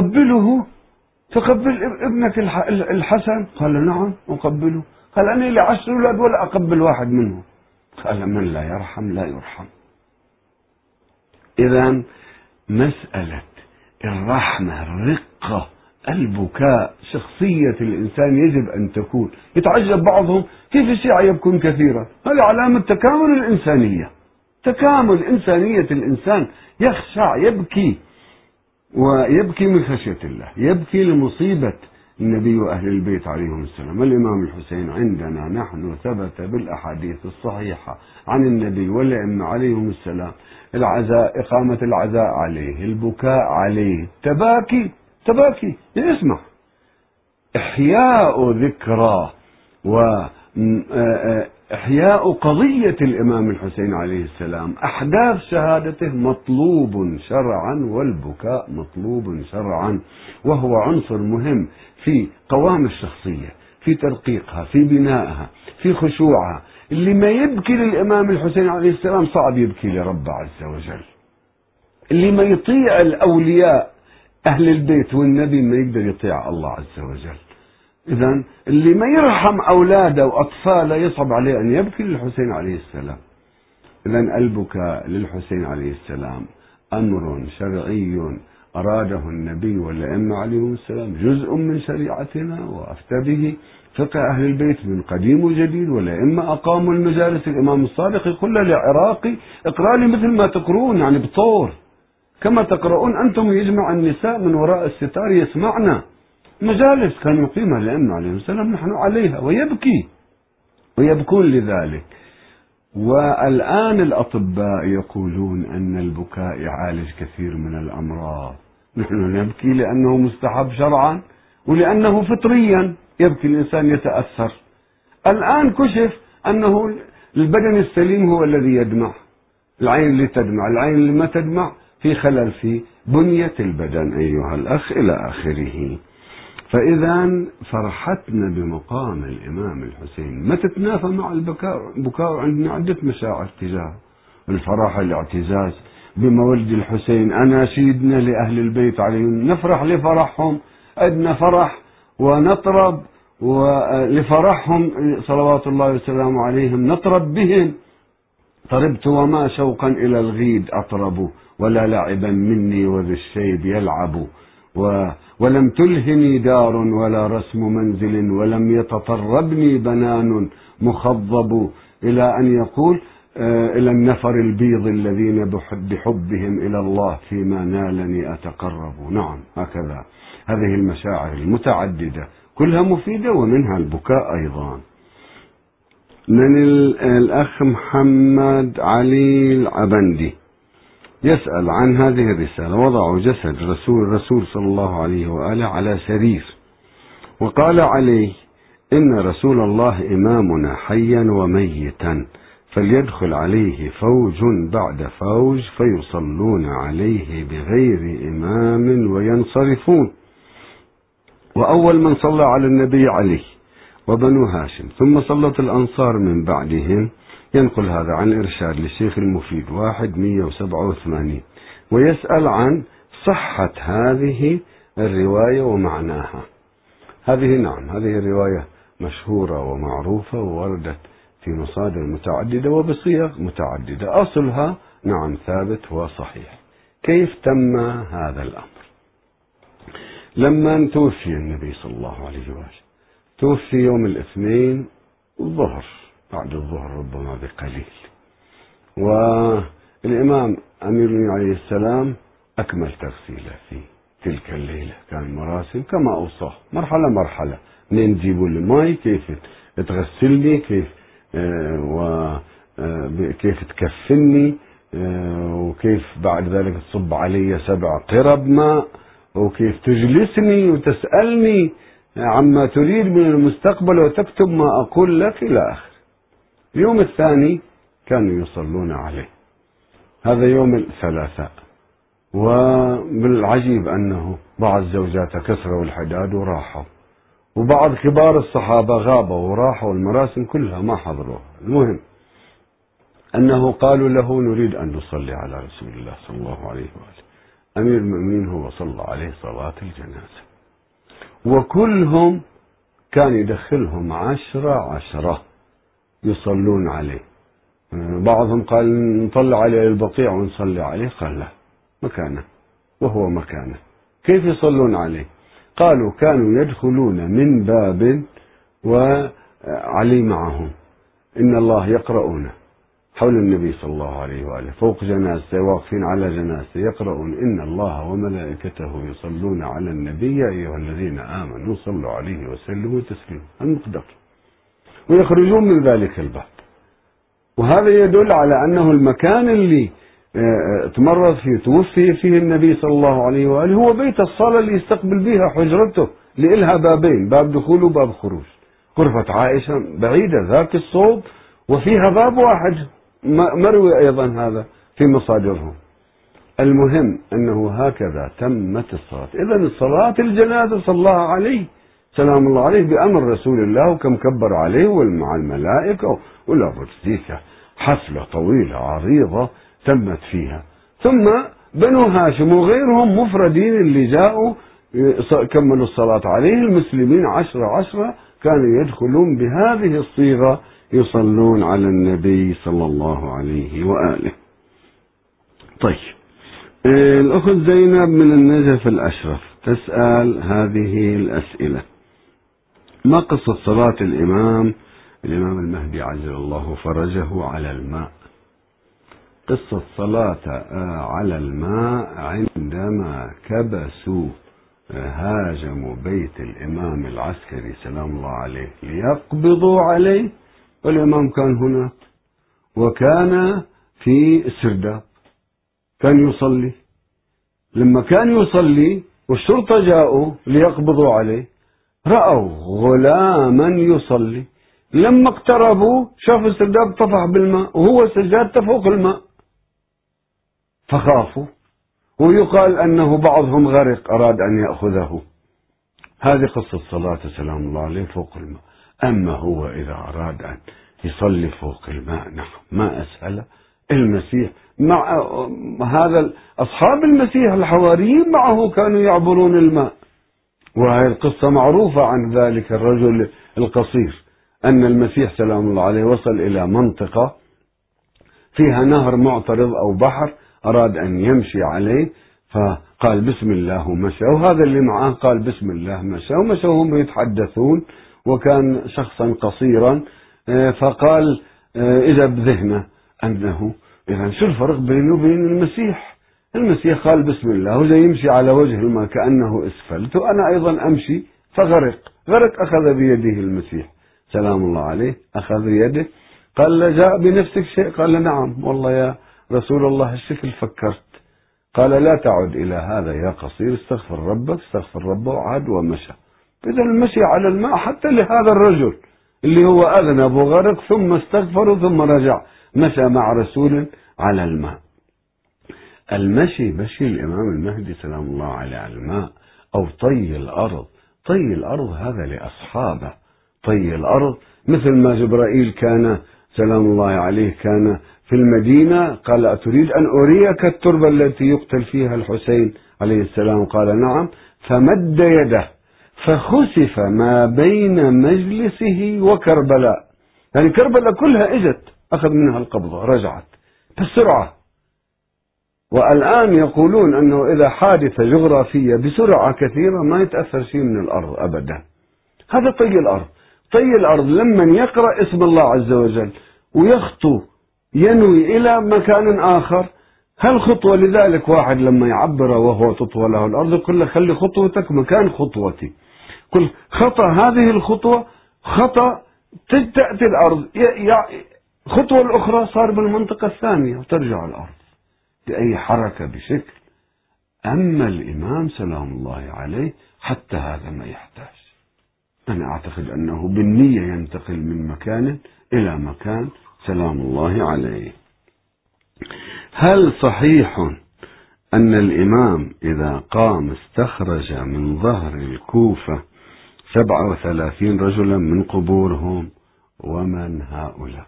تقبل ابنك الحسن؟ قال نعم أقبله. قال أنا لي 10 أولاد ولا أقبل واحد منهم. قال من لا يرحم لا يرحم. إذن مسألة الرحمة، الرقة، البكاء، شخصية الإنسان يجب أن تكون. يتعجب بعضهم كيف الشيعة يبكون كثيرا، هذا علامة تكامل الإنسانية، تكامل إنسانية الإنسان، يخشع يبكي، ويبكي من خشية الله، يبكي لمصيبة النبي وأهل البيت عليهم السلام. الإمام الحسين عندنا نحن ثبت بالأحاديث الصحيحة عن النبي والأئمة عليهم السلام العزاء، إقامة العزاء عليه، البكاء عليه، تباكي اسمع، إحياء ذكرى وإحياء قضية الإمام الحسين عليه السلام، أحداث شهادته مطلوب شرعا، والبكاء مطلوب شرعا، وهو عنصر مهم في قوام الشخصية، في ترقيقها، في بنائها، في خشوعها. اللي ما يبكي للإمام الحسين عليه السلام صعب يبكي لرب عز وجل. اللي ما يطيع الأولياء أهل البيت والنبي ما يقدر يطيع الله عز وجل. إذن اللي ما يرحم أولاده وأطفاله يصعب عليه أن يبكي للحسين عليه السلام. إذن البكاء للحسين عليه السلام أمر شرعي أراده النبي والأئمة عليهم السلام، جزء من شريعتنا، وأفتى به فقه أهل البيت من قديم وجديد، والأئمة أقاموا المجالس. الإمام الصادق يقول للعراقي اقرأ لي مثل ما تقرؤون، يعني بطور كما تقرؤون أنتم، يجمع النساء من وراء الستار يسمعنا. مجالس كان يقيمها الأئمة عليهم السلام نحن عليها، ويبكون لذلك. والآن الأطباء يقولون أن البكاء يعالج كثير من الأمراض. نحن نبكي لأنه مستحب شرعا، ولأنه فطريا يبكي الإنسان يتأثر. الآن كشف أنه البدن السليم هو الذي يدمع، العين اللي تدمع، العين اللي ما تدمع في خلل في بنية البدن أيها الأخ إلى آخره. فإذا فرحتنا بمقام الإمام الحسين ما تتنافى مع البكاء. عندنا عدة مشاعر تجاه الفرح، الاعتزاز بمولد الحسين، أناشيدنا لأهل البيت عليهم، نفرح لفرحهم، عندنا فرح ونطرب ولفرحهم صلوات الله وسلامه عليهم، نطرب بهم. طربت وما شوقا إلى الغيد أطرب، ولا لعبا مني وذي الشيب يلعب، ولم تلهني دار ولا رسم منزل، ولم يتطربني بنان مخضب، إلى أن يقول إلى النفر البيض الذين بحبهم إلى الله فيما نالني أتقرب. نعم هكذا هذه المشاعر المتعددة كلها مفيدة، ومنها البكاء أيضا. من الأخ محمد علي العبندي يسأل عن هذه الرسالة: وضعوا جسد الرسول صلى الله عليه وآله على سرير، وقال عليه: إن رسول الله إمامنا حيا وميتا، فليدخل عليه فوج بعد فوج فيصلون عليه بغير إمام وينصرفون. وأول من صلى على النبي علي وبنو هاشم، ثم صلت الأنصار من بعدهم. ينقل هذا عن إرشاد للشيخ المفيد 187، ويسأل عن صحة هذه الرواية ومعناها. نعم هذه الرواية مشهورة ومعروفة، ووردت في مصادر متعددة وبصيغ متعددة. أصلها نعم ثابت وصحيح. كيف تم هذا الأمر؟ لما توفي النبي صلى الله عليه وآله، توفي يوم الاثنين الظهر، بعد الظهر ربما بقليل، والإمام أمير المؤمنين عليه السلام أكمل تغسيله في تلك الليلة. كان مراسم كما أوصاه، مرحلة مرحلة، منين تجيبوا الماء، كيف تغسلني، كيف تكفني، وكيف بعد ذلك تصب علي 7 قرب ماء، وكيف تجلسني وتسألني عما تريد من المستقبل وتكتب ما أقول لك إلى آخر. اليوم الثاني كانوا يصلون عليه، هذا يوم الثلاثاء. وبالعجيب أنه بعض زوجات كسروا الحداد وراحوا، وبعض كبار الصحابة غابوا وراحوا المراسم كلها ما حضروها. المهم أنه قالوا له: نريد أن نصلي على رسول الله صلى الله عليه وآله. أمير المؤمنين هو صلى عليه صلاة الجنازة، وكلهم كان يدخلهم 10 يصلون عليه. بعضهم قال: نطلع عليه البقيع ونصلي عليه. قال: لا، مكانه وهو مكانه. كيف يصلون عليه؟ قالوا: كانوا يدخلون من باب وعلي معهم، إن الله يقرؤون حول النبي صلى الله عليه وآله فوق جنازته، واقفين على جنازته، يقرؤون: إن الله وملائكته يصلون على النبي يا أيها الذين آمنوا صلوا عليه وسلموا تسليما، المقدار، ويخرجون من ذلك الباب. وهذا يدل على أنه المكان اللي تمرض فيه توفي فيه النبي صلى الله عليه وآله هو بيت الصلاة اللي يستقبل بها حجرته، اللي إلها بابين، باب دخول وباب خروج. غرفة عائشة بعيدة ذاك الصوب، وفيها باب واحد مروي أيضا هذا في مصادرهم. المهم أنه هكذا تمت الصلاة. إذن الصلاة الجنازة صلى الله عليه سلام الله عليه بأمر رسول الله، وكم كبر عليه ومع الملائكة، ولا بد حفلة طويلة عريضة تمت فيها. ثم بنو هاشم وغيرهم مفردين اللي جاءوا كملوا الصلاة عليه. المسلمين 10 كانوا يدخلون بهذه الصيغة يصلون على النبي صلى الله عليه وآله. طيب، الأخت زينب من النجف الأشرف تسأل هذه الأسئلة: ما قصة صلاة الإمام المهدي عجل الله فرجه على الماء؟ قصة صلاة على الماء عندما كبسوا هاجموا بيت الإمام العسكري سلام الله عليه ليقبضوا عليه، والإمام كان هناك وكان في السرداب كان يصلي. لما كان يصلي والشرطة جاءوا ليقبضوا عليه رأوا غلاما يصلي، لما اقتربوا شافوا السرداب طفح بالماء وهو سجاد تفوق الماء فخافوا، ويقال أنه بعضهم غرق أراد أن يأخذه. هذه قصة صلاة سلام الله عليه فوق الماء. أما هو إذا أراد أن يصلي فوق الماء نعم ما أسهل. المسيح مع هذا أصحاب المسيح الحواريين معه كانوا يعبرون الماء، وهذه القصة معروفة عن ذلك الرجل القصير، أن المسيح سلام الله عليه وصل إلى منطقة فيها نهر معترض أو بحر أراد أن يمشي عليه فقال بسم الله ومشى، وهذا اللي معاه قال بسم الله مشى، ومشوا هم يتحدثون وكان شخصا قصيرا. فقال إذا بذهنه أنه إذا شو الفرق بينه وبين المسيح؟ المسيح قال بسم الله وجا يمشي على وجه الماء كأنه اسفلت وأنا أيضا أمشي فغرق. أخذ بيده المسيح سلام الله عليه، أخذ يده قال جاء بنفسك شيء؟ قال نعم والله يا رسول الله الشكل فكرت. قال لا تعد إلى هذا يا قصير، استغفر ربك. استغفر ربه وعاد ومشى. إذا المشي على الماء حتى لهذا الرجل اللي هو أذنب وغرق ثم استغفر ثم رجع مشى مع رسول على الماء. المشي مشي الإمام المهدي سلام الله عليه على الماء، أو طي الأرض. طي الأرض هذا لأصحابه. طي الأرض مثل ما جبرائيل كان سلام الله عليه كان في المدينة قال أتريد أن أريك التربة التي يقتل فيها الحسين عليه السلام؟ قال نعم. فمد يده فخسف ما بين مجلسه وكربلاء، يعني كربلاء كلها اجت أخذ منها القبضة رجعت بسرعة. والآن يقولون أنه إذا حادثة جغرافية بسرعة كثيرة ما يتأثر شيء من الأرض أبدا. هذا طي الأرض. طي الأرض لمن يقرأ اسم الله عز وجل ويخطو ينوي إلى مكان آخر، هل خطوة لذلك واحد لما يعبر وهو تطوى له الأرض كل خلي خطوتك مكان خطوتي، كل خطأ هذه الخطوة خطأ تأتي الأرض خطوة الأخرى صار بالمنطقة الثانية وترجع الأرض بأي حركة بشكل. أما الإمام سلام الله عليه حتى هذا ما يحتاج. أنا أعتقد أنه بالنية ينتقل من مكان إلى مكان سلام الله عليه. هل صحيح أن الإمام إذا قام استخرج من ظهر الكوفة 37 رجلا من قبورهم؟ ومن هؤلاء؟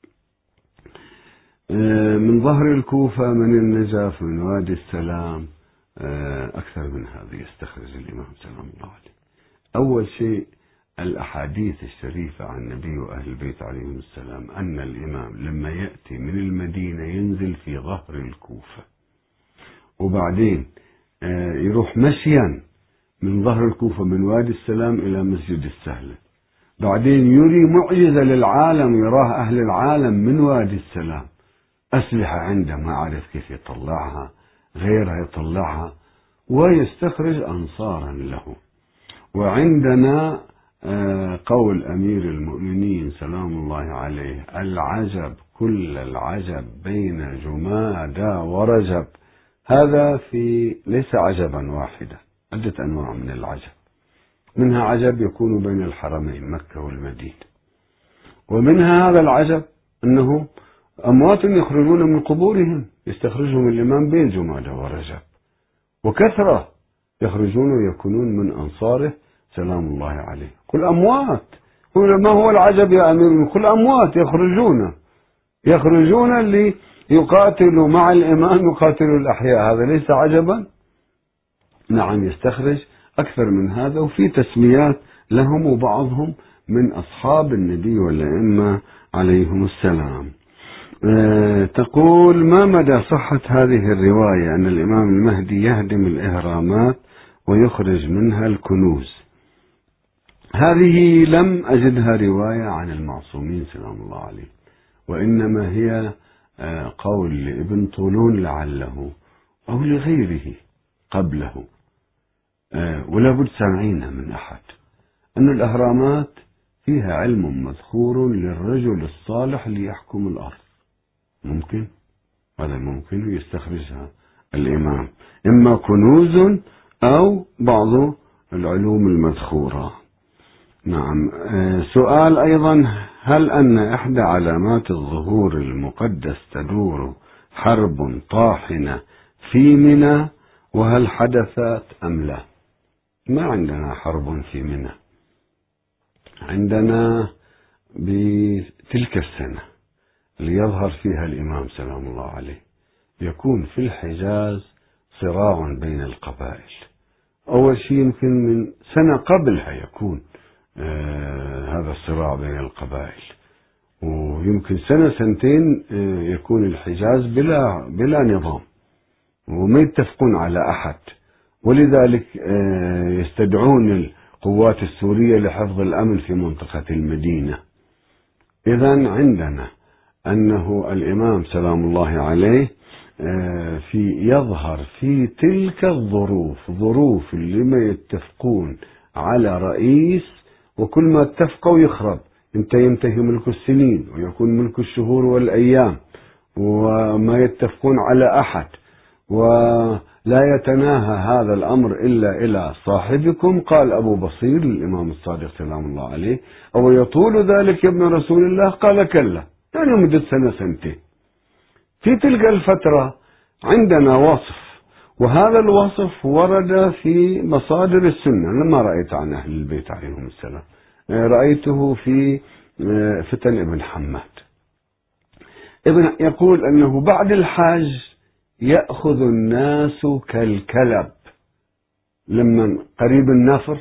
من ظهر الكوفة من النجف من وادي السلام أكثر من هذا يستخرج الإمام سلام الله عليه. أول شيء الأحاديث الشريفة عن النبي وأهل البيت عليهم السلام أن الإمام لما يأتي من المدينة ينزل في ظهر الكوفة، وبعدين يروح مشيا من ظهر الكوفة من وادي السلام إلى مسجد السهلة، بعدين يري معجزة للعالم يراه أهل العالم من وادي السلام، أسلحة عنده ما عرف كيف يطلعها غيرها يطلعها، ويستخرج أنصارا له. وعندنا قول أمير المؤمنين سلام الله عليه العجب كل العجب بين جمادى ورجب. هذا ليس عجبا واحدا، عدة أنواع من العجب، منها عجب يكون بين الحرمين مكة والمدينة، ومنها هذا العجب أنه أموات يخرجون من قبورهم يستخرجهم الإمام بين جمادى ورجب، وكثرة يخرجون ويكونون من أنصاره سلام الله عليه. كل أموات. ما هو العجب يا أمير؟ كل أموات يخرجون اللي يقاتلوا مع الإمام يقاتلوا الأحياء، هذا ليس عجبا؟ نعم يستخرج أكثر من هذا، وفي تسميات لهم وبعضهم من أصحاب النبي والأئمة عليهم السلام. تقول ما مدى صحة هذه الرواية أن الإمام المهدي يهدم الإهرامات ويخرج منها الكنوز؟ هذه لم أجدها رواية عن المعصومين سلام الله عليه، وإنما هي قول لابن طولون لعله أو لغيره قبله، ولا بد سامعينها من أحد، أن الأهرامات فيها علم مذخور للرجل الصالح ليحكم الأرض. ممكن، هذا ممكن يستخرجها الإمام، إما كنوز أو بعض العلوم المذخورة. نعم. سؤال أيضا: هل أن إحدى علامات الظهور المقدس تدور حرب طاحنة في منى، وهل حدثت أم لا؟ ما عندنا حرب في منى، عندنا بتلك السنة ليظهر فيها الإمام سلام الله عليه يكون في الحجاز صراع بين القبائل. أول شيء يمكن من سنة قبلها يكون هذا الصراع بين القبائل، ويمكن سنة سنتين يكون الحجاز بلا نظام وما يتفقون على أحد، ولذلك يستدعون القوات السورية لحفظ الأمن في منطقة المدينة. إذن عندنا أنه الإمام سلام الله عليه يظهر في تلك الظروف، ظروف اللي ما يتفقون على رئيس، وكل ما اتفقوا يخرب، ينتهي ملك السنين ويكون ملك الشهور والأيام، وما يتفقون على أحد، ولا يتناهى هذا الأمر إلا إلى صاحبكم. قال أبو بصير الإمام الصادق سلام الله عليه: أو يطول ذلك يا ابن رسول الله؟ قال: كلا. يعني مدة سنة سنتين. في تلك الفترة عندنا وصف، وهذا الوصف ورد في مصادر السنة. لما رأيت عن أهل البيت عليهم السلام رأيته في فتن ابن حماد. يقول أنه بعد الحج يأخذ الناس كالكلب لما قريب النفر،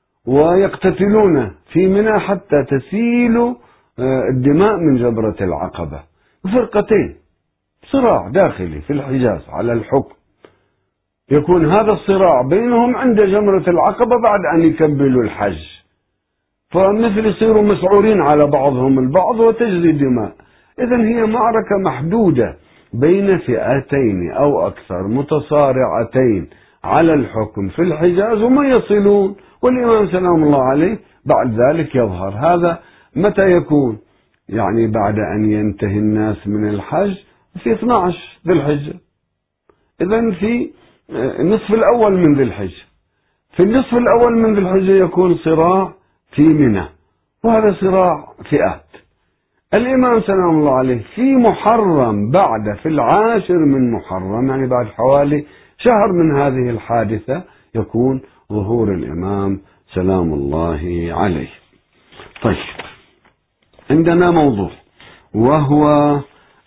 ويقتتلون في منى حتى تسيل الدماء من جبرة العقبة. فرقتين، صراع داخلي في الحجاز على الحكم، يكون هذا الصراع بينهم عند جمرة العقبة بعد أن يكملوا الحج، فمثل يصيروا مسعورين على بعضهم البعض وتجري دماء. إذن هي معركة محدودة بين فئتين أو أكثر متصارعتين على الحكم في الحجاز، وما يصلون، والإمام سلام الله عليه بعد ذلك يظهر. هذا متى يكون؟ يعني بعد أن ينتهي الناس من الحج في 12 ذي الحجة. إذن في النصف الأول من ذي الحجة، في النصف الأول من ذي الحجة يكون صراع في منى، وهذا صراع فئات. الإمام سلام الله عليه في محرم، في 10 من محرم، يعني بعد حوالي شهر من هذه الحادثة، يكون ظهور الإمام سلام الله عليه. طيب، عندنا موضوع، وهو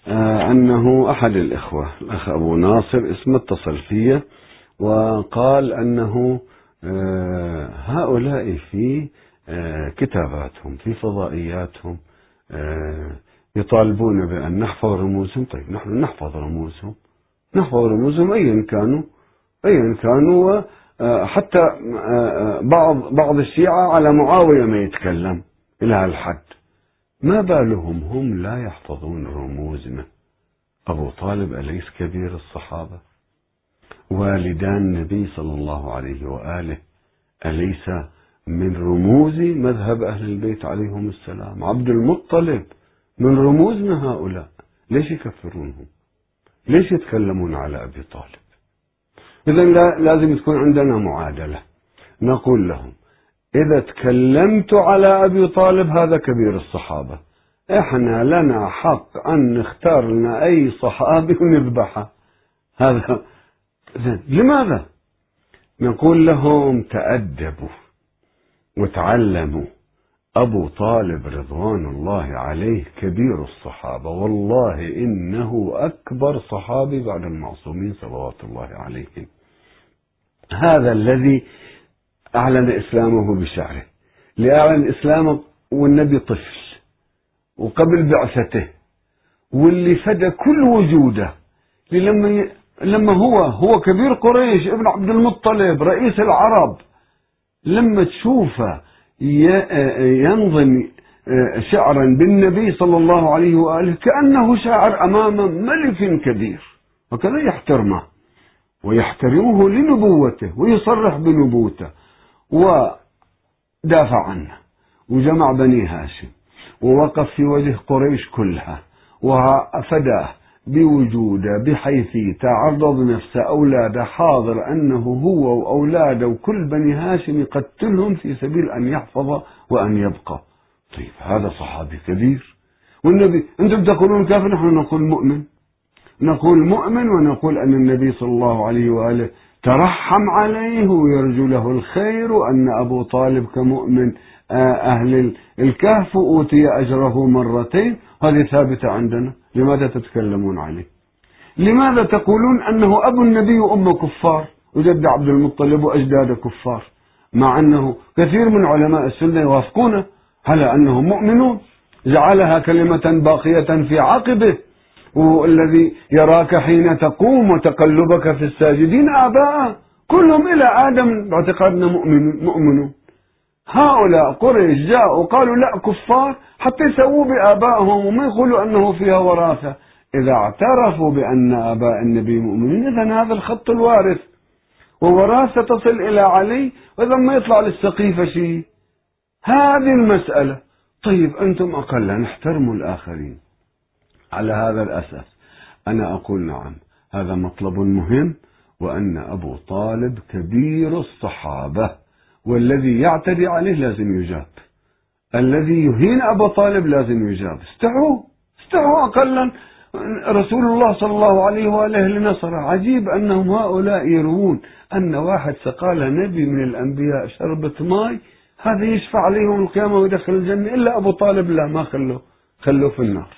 أنه أحد الإخوة، الأخ أبو ناصر اسمه، اتصل فيه وقال أنه هؤلاء في كتاباتهم في فضائياتهم يطالبون بأن نحفظ رموزهم. طيب، نحن نحفظ رموزهم أيا كانوا، حتى بعض الشيعة على معاوية ما يتكلم إلى هالحد. ما بالهم هم لا يحفظون رموزنا؟ أبو طالب أليس كبير الصحابة؟ والدان النبي صلى الله عليه وآله أليس من رموز مذهب أهل البيت عليهم السلام؟ عبد المطلب من رموزنا هؤلاء، ليش يكفرونهم؟ ليش يتكلمون على أبي طالب؟ إذن لازم تكون عندنا معادلة، نقول لهم: إذا تكلمت على أبي طالب هذا كبير الصحابة، إحنا لنا حق أن نختار لنا أي صحابي ونذبحه. هذا لماذا؟ نقول لهم: تأدبوا وتعلموا، أبو طالب رضوان الله عليه كبير الصحابة، والله إنه أكبر صحابي بعد المعصومين صلوات الله عليهم. هذا الذي أعلن إسلامه بشعره، لأعلن إسلامه والنبي طفل وقبل بعثته، واللي فدى كل وجوده. لما هو كبير قريش، ابن عبد المطلب رئيس العرب، لما تشوفه ينظم شعرا بالنبي صلى الله عليه وآله كأنه شاعر أمام ملك كبير، وكذا يحترمه ويحترمه لنبوته ويصرح بنبوته، ودافع عنه وجمع بني هاشم ووقف في وجه قريش كلها وفداه بوجوده بحيث تعرض نفسه أولاده حاضر أنه هو وأولاده وكل بني هاشم يقتلهم في سبيل أن يحفظ وأن يبقى. طيب هذا صحابي كبير، والنبي أنتم تقولون كافر، نحن نقول مؤمن، نقول مؤمن، ونقول أن النبي صلى الله عليه وآله ترحم عليه ويرجو له الخير، وأن أبو طالب كمؤمن أهل الكهف أوتي أجره مرتين. هذه ثابتة عندنا، لماذا تتكلمون عليه؟ لماذا تقولون أنه أبو النبي وأمه كفار وجد عبد المطلب وأجداده كفار، مع أنه كثير من علماء السنة يوافقونه على أنهم مؤمنون؟ جعلها كلمة باقية في عقبه. والذي يراك حين تقوم وتقلبك في الساجدين آباء كلهم إلى آدم باعتقادنا مؤمنون. هؤلاء قريش جاءوا قالوا لا كفار حتى يسووا بآبائهم وما يقولوا أنه فيها وراثة. إذا اعترفوا بأن آباء النبي مؤمنين إذن هذا الخط الوارث ووراثة تصل إلى علي، وإذا ما يطلع للسقيفة شيء. هذه المسألة. طيب أنتم أقل نحترموا الآخرين على هذا الأساس. أنا أقول نعم هذا مطلب مهم، وأن أبو طالب كبير الصحابة، والذي يعتدي عليه لازم يجاب، الذي يهين أبو طالب لازم يجاب. استعوا أقلا. رسول الله صلى الله عليه وآله لنصر. عجيب أنهم هؤلاء يروون أن واحد سقال نبي من الأنبياء شربة ماء هذا يشفع عليهم القيامة ويدخل الجنة، إلا أبو طالب لا، ما خلوه في النار.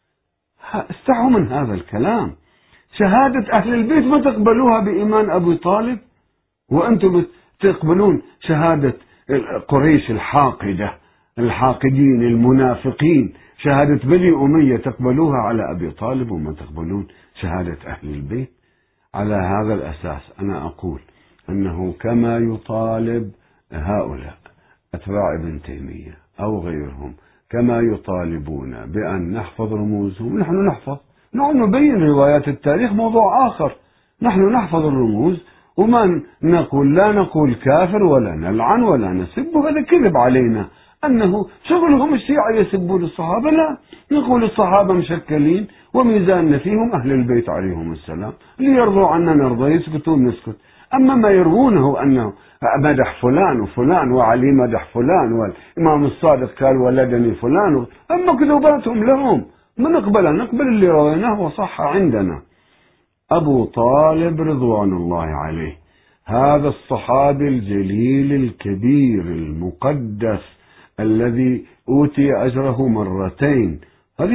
استعوا من هذا الكلام. شهادة أهل البيت ما تقبلوها بإيمان أبو طالب، وأنتم تقبلون شهادة قريش الحاقدة الحاقدين المنافقين، شهادة بني أمية تقبلوها على أبي طالب وما تقبلون شهادة أهل البيت. على هذا الأساس أنا أقول أنه كما يطالب هؤلاء أتباع ابن تيمية أو غيرهم، كما يطالبون بأن نحفظ رموزهم، نحن نحفظ، نحن نبين روايات التاريخ موضوع آخر. نحن نحفظ الرموز وما نقول، لا نقول كافر ولا نلعن ولا نسب، هذا كذب علينا أنه شغلهم الشيعة يسبون الصحابة. لا، نقول الصحابة مشكلين وميزاننا فيهم أهل البيت عليهم السلام، ليرضوا عنا نرضى، يسكتون نسكت. أما ما يروونه أنه مدح فلان وفلان وعلي مدح فلان والإمام الصادق قال ولدني فلان، أما كذوباتهم لهم ما نقبل اللي رويناه وصح عندنا. أبو طالب رضوان الله عليه هذا الصحابي الجليل الكبير المقدس الذي أوتي أجره مرتين، هذا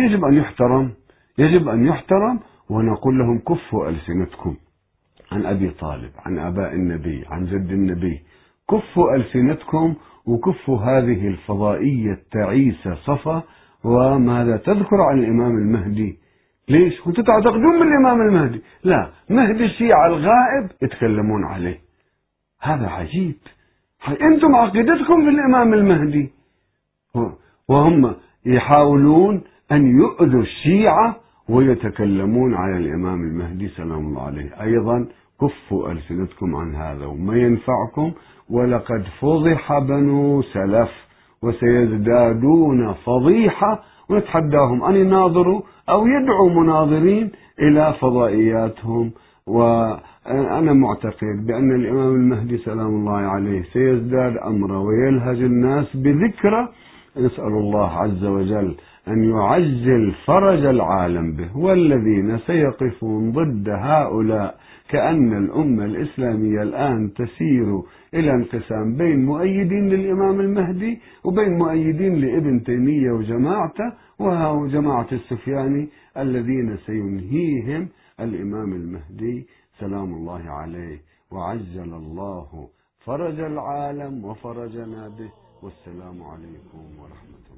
يجب أن يحترم. ونقول لهم كفوا ألسنتكم عن أبي طالب، عن آباء النبي، عن جد النبي. كفوا ألسنتكم وكفوا هذه الفضائية التعيسة صفا. وماذا تذكر عن الإمام المهدي؟ ليش؟ كنتوا تعتقدون بالإمام المهدي؟ لا، مهدي الشيعة الغائب يتكلمون عليه. هذا عجيب. أنتم عقيدتكم في الإمام المهدي، وهم يحاولون أن يؤذوا الشيعة ويتكلمون على الإمام المهدي سلام الله عليه. أيضا كفوا ألسنتكم عن هذا وما ينفعكم. ولقد فضح بنو سلف وسيزدادون فضيحة، ونتحداهم أن يناظروا أو يدعوا مناظرين إلى فضائياتهم. وأنا معتقد بأن الإمام المهدي سلام الله عليه سيزداد أمره ويلهج الناس بذكرى. نسأل الله عز وجل أن يعجل فرج العالم به، والذين سيقفون ضد هؤلاء كأن الأمة الإسلامية الآن تسير إلى انقسام بين مؤيدين للإمام المهدي وبين مؤيدين لابن تيمية وجماعته وجماعة السفياني الذين سينهيهم الإمام المهدي سلام الله عليه. وعجل الله فرج العالم وفرجنا به. والسلام عليكم ورحمة الله.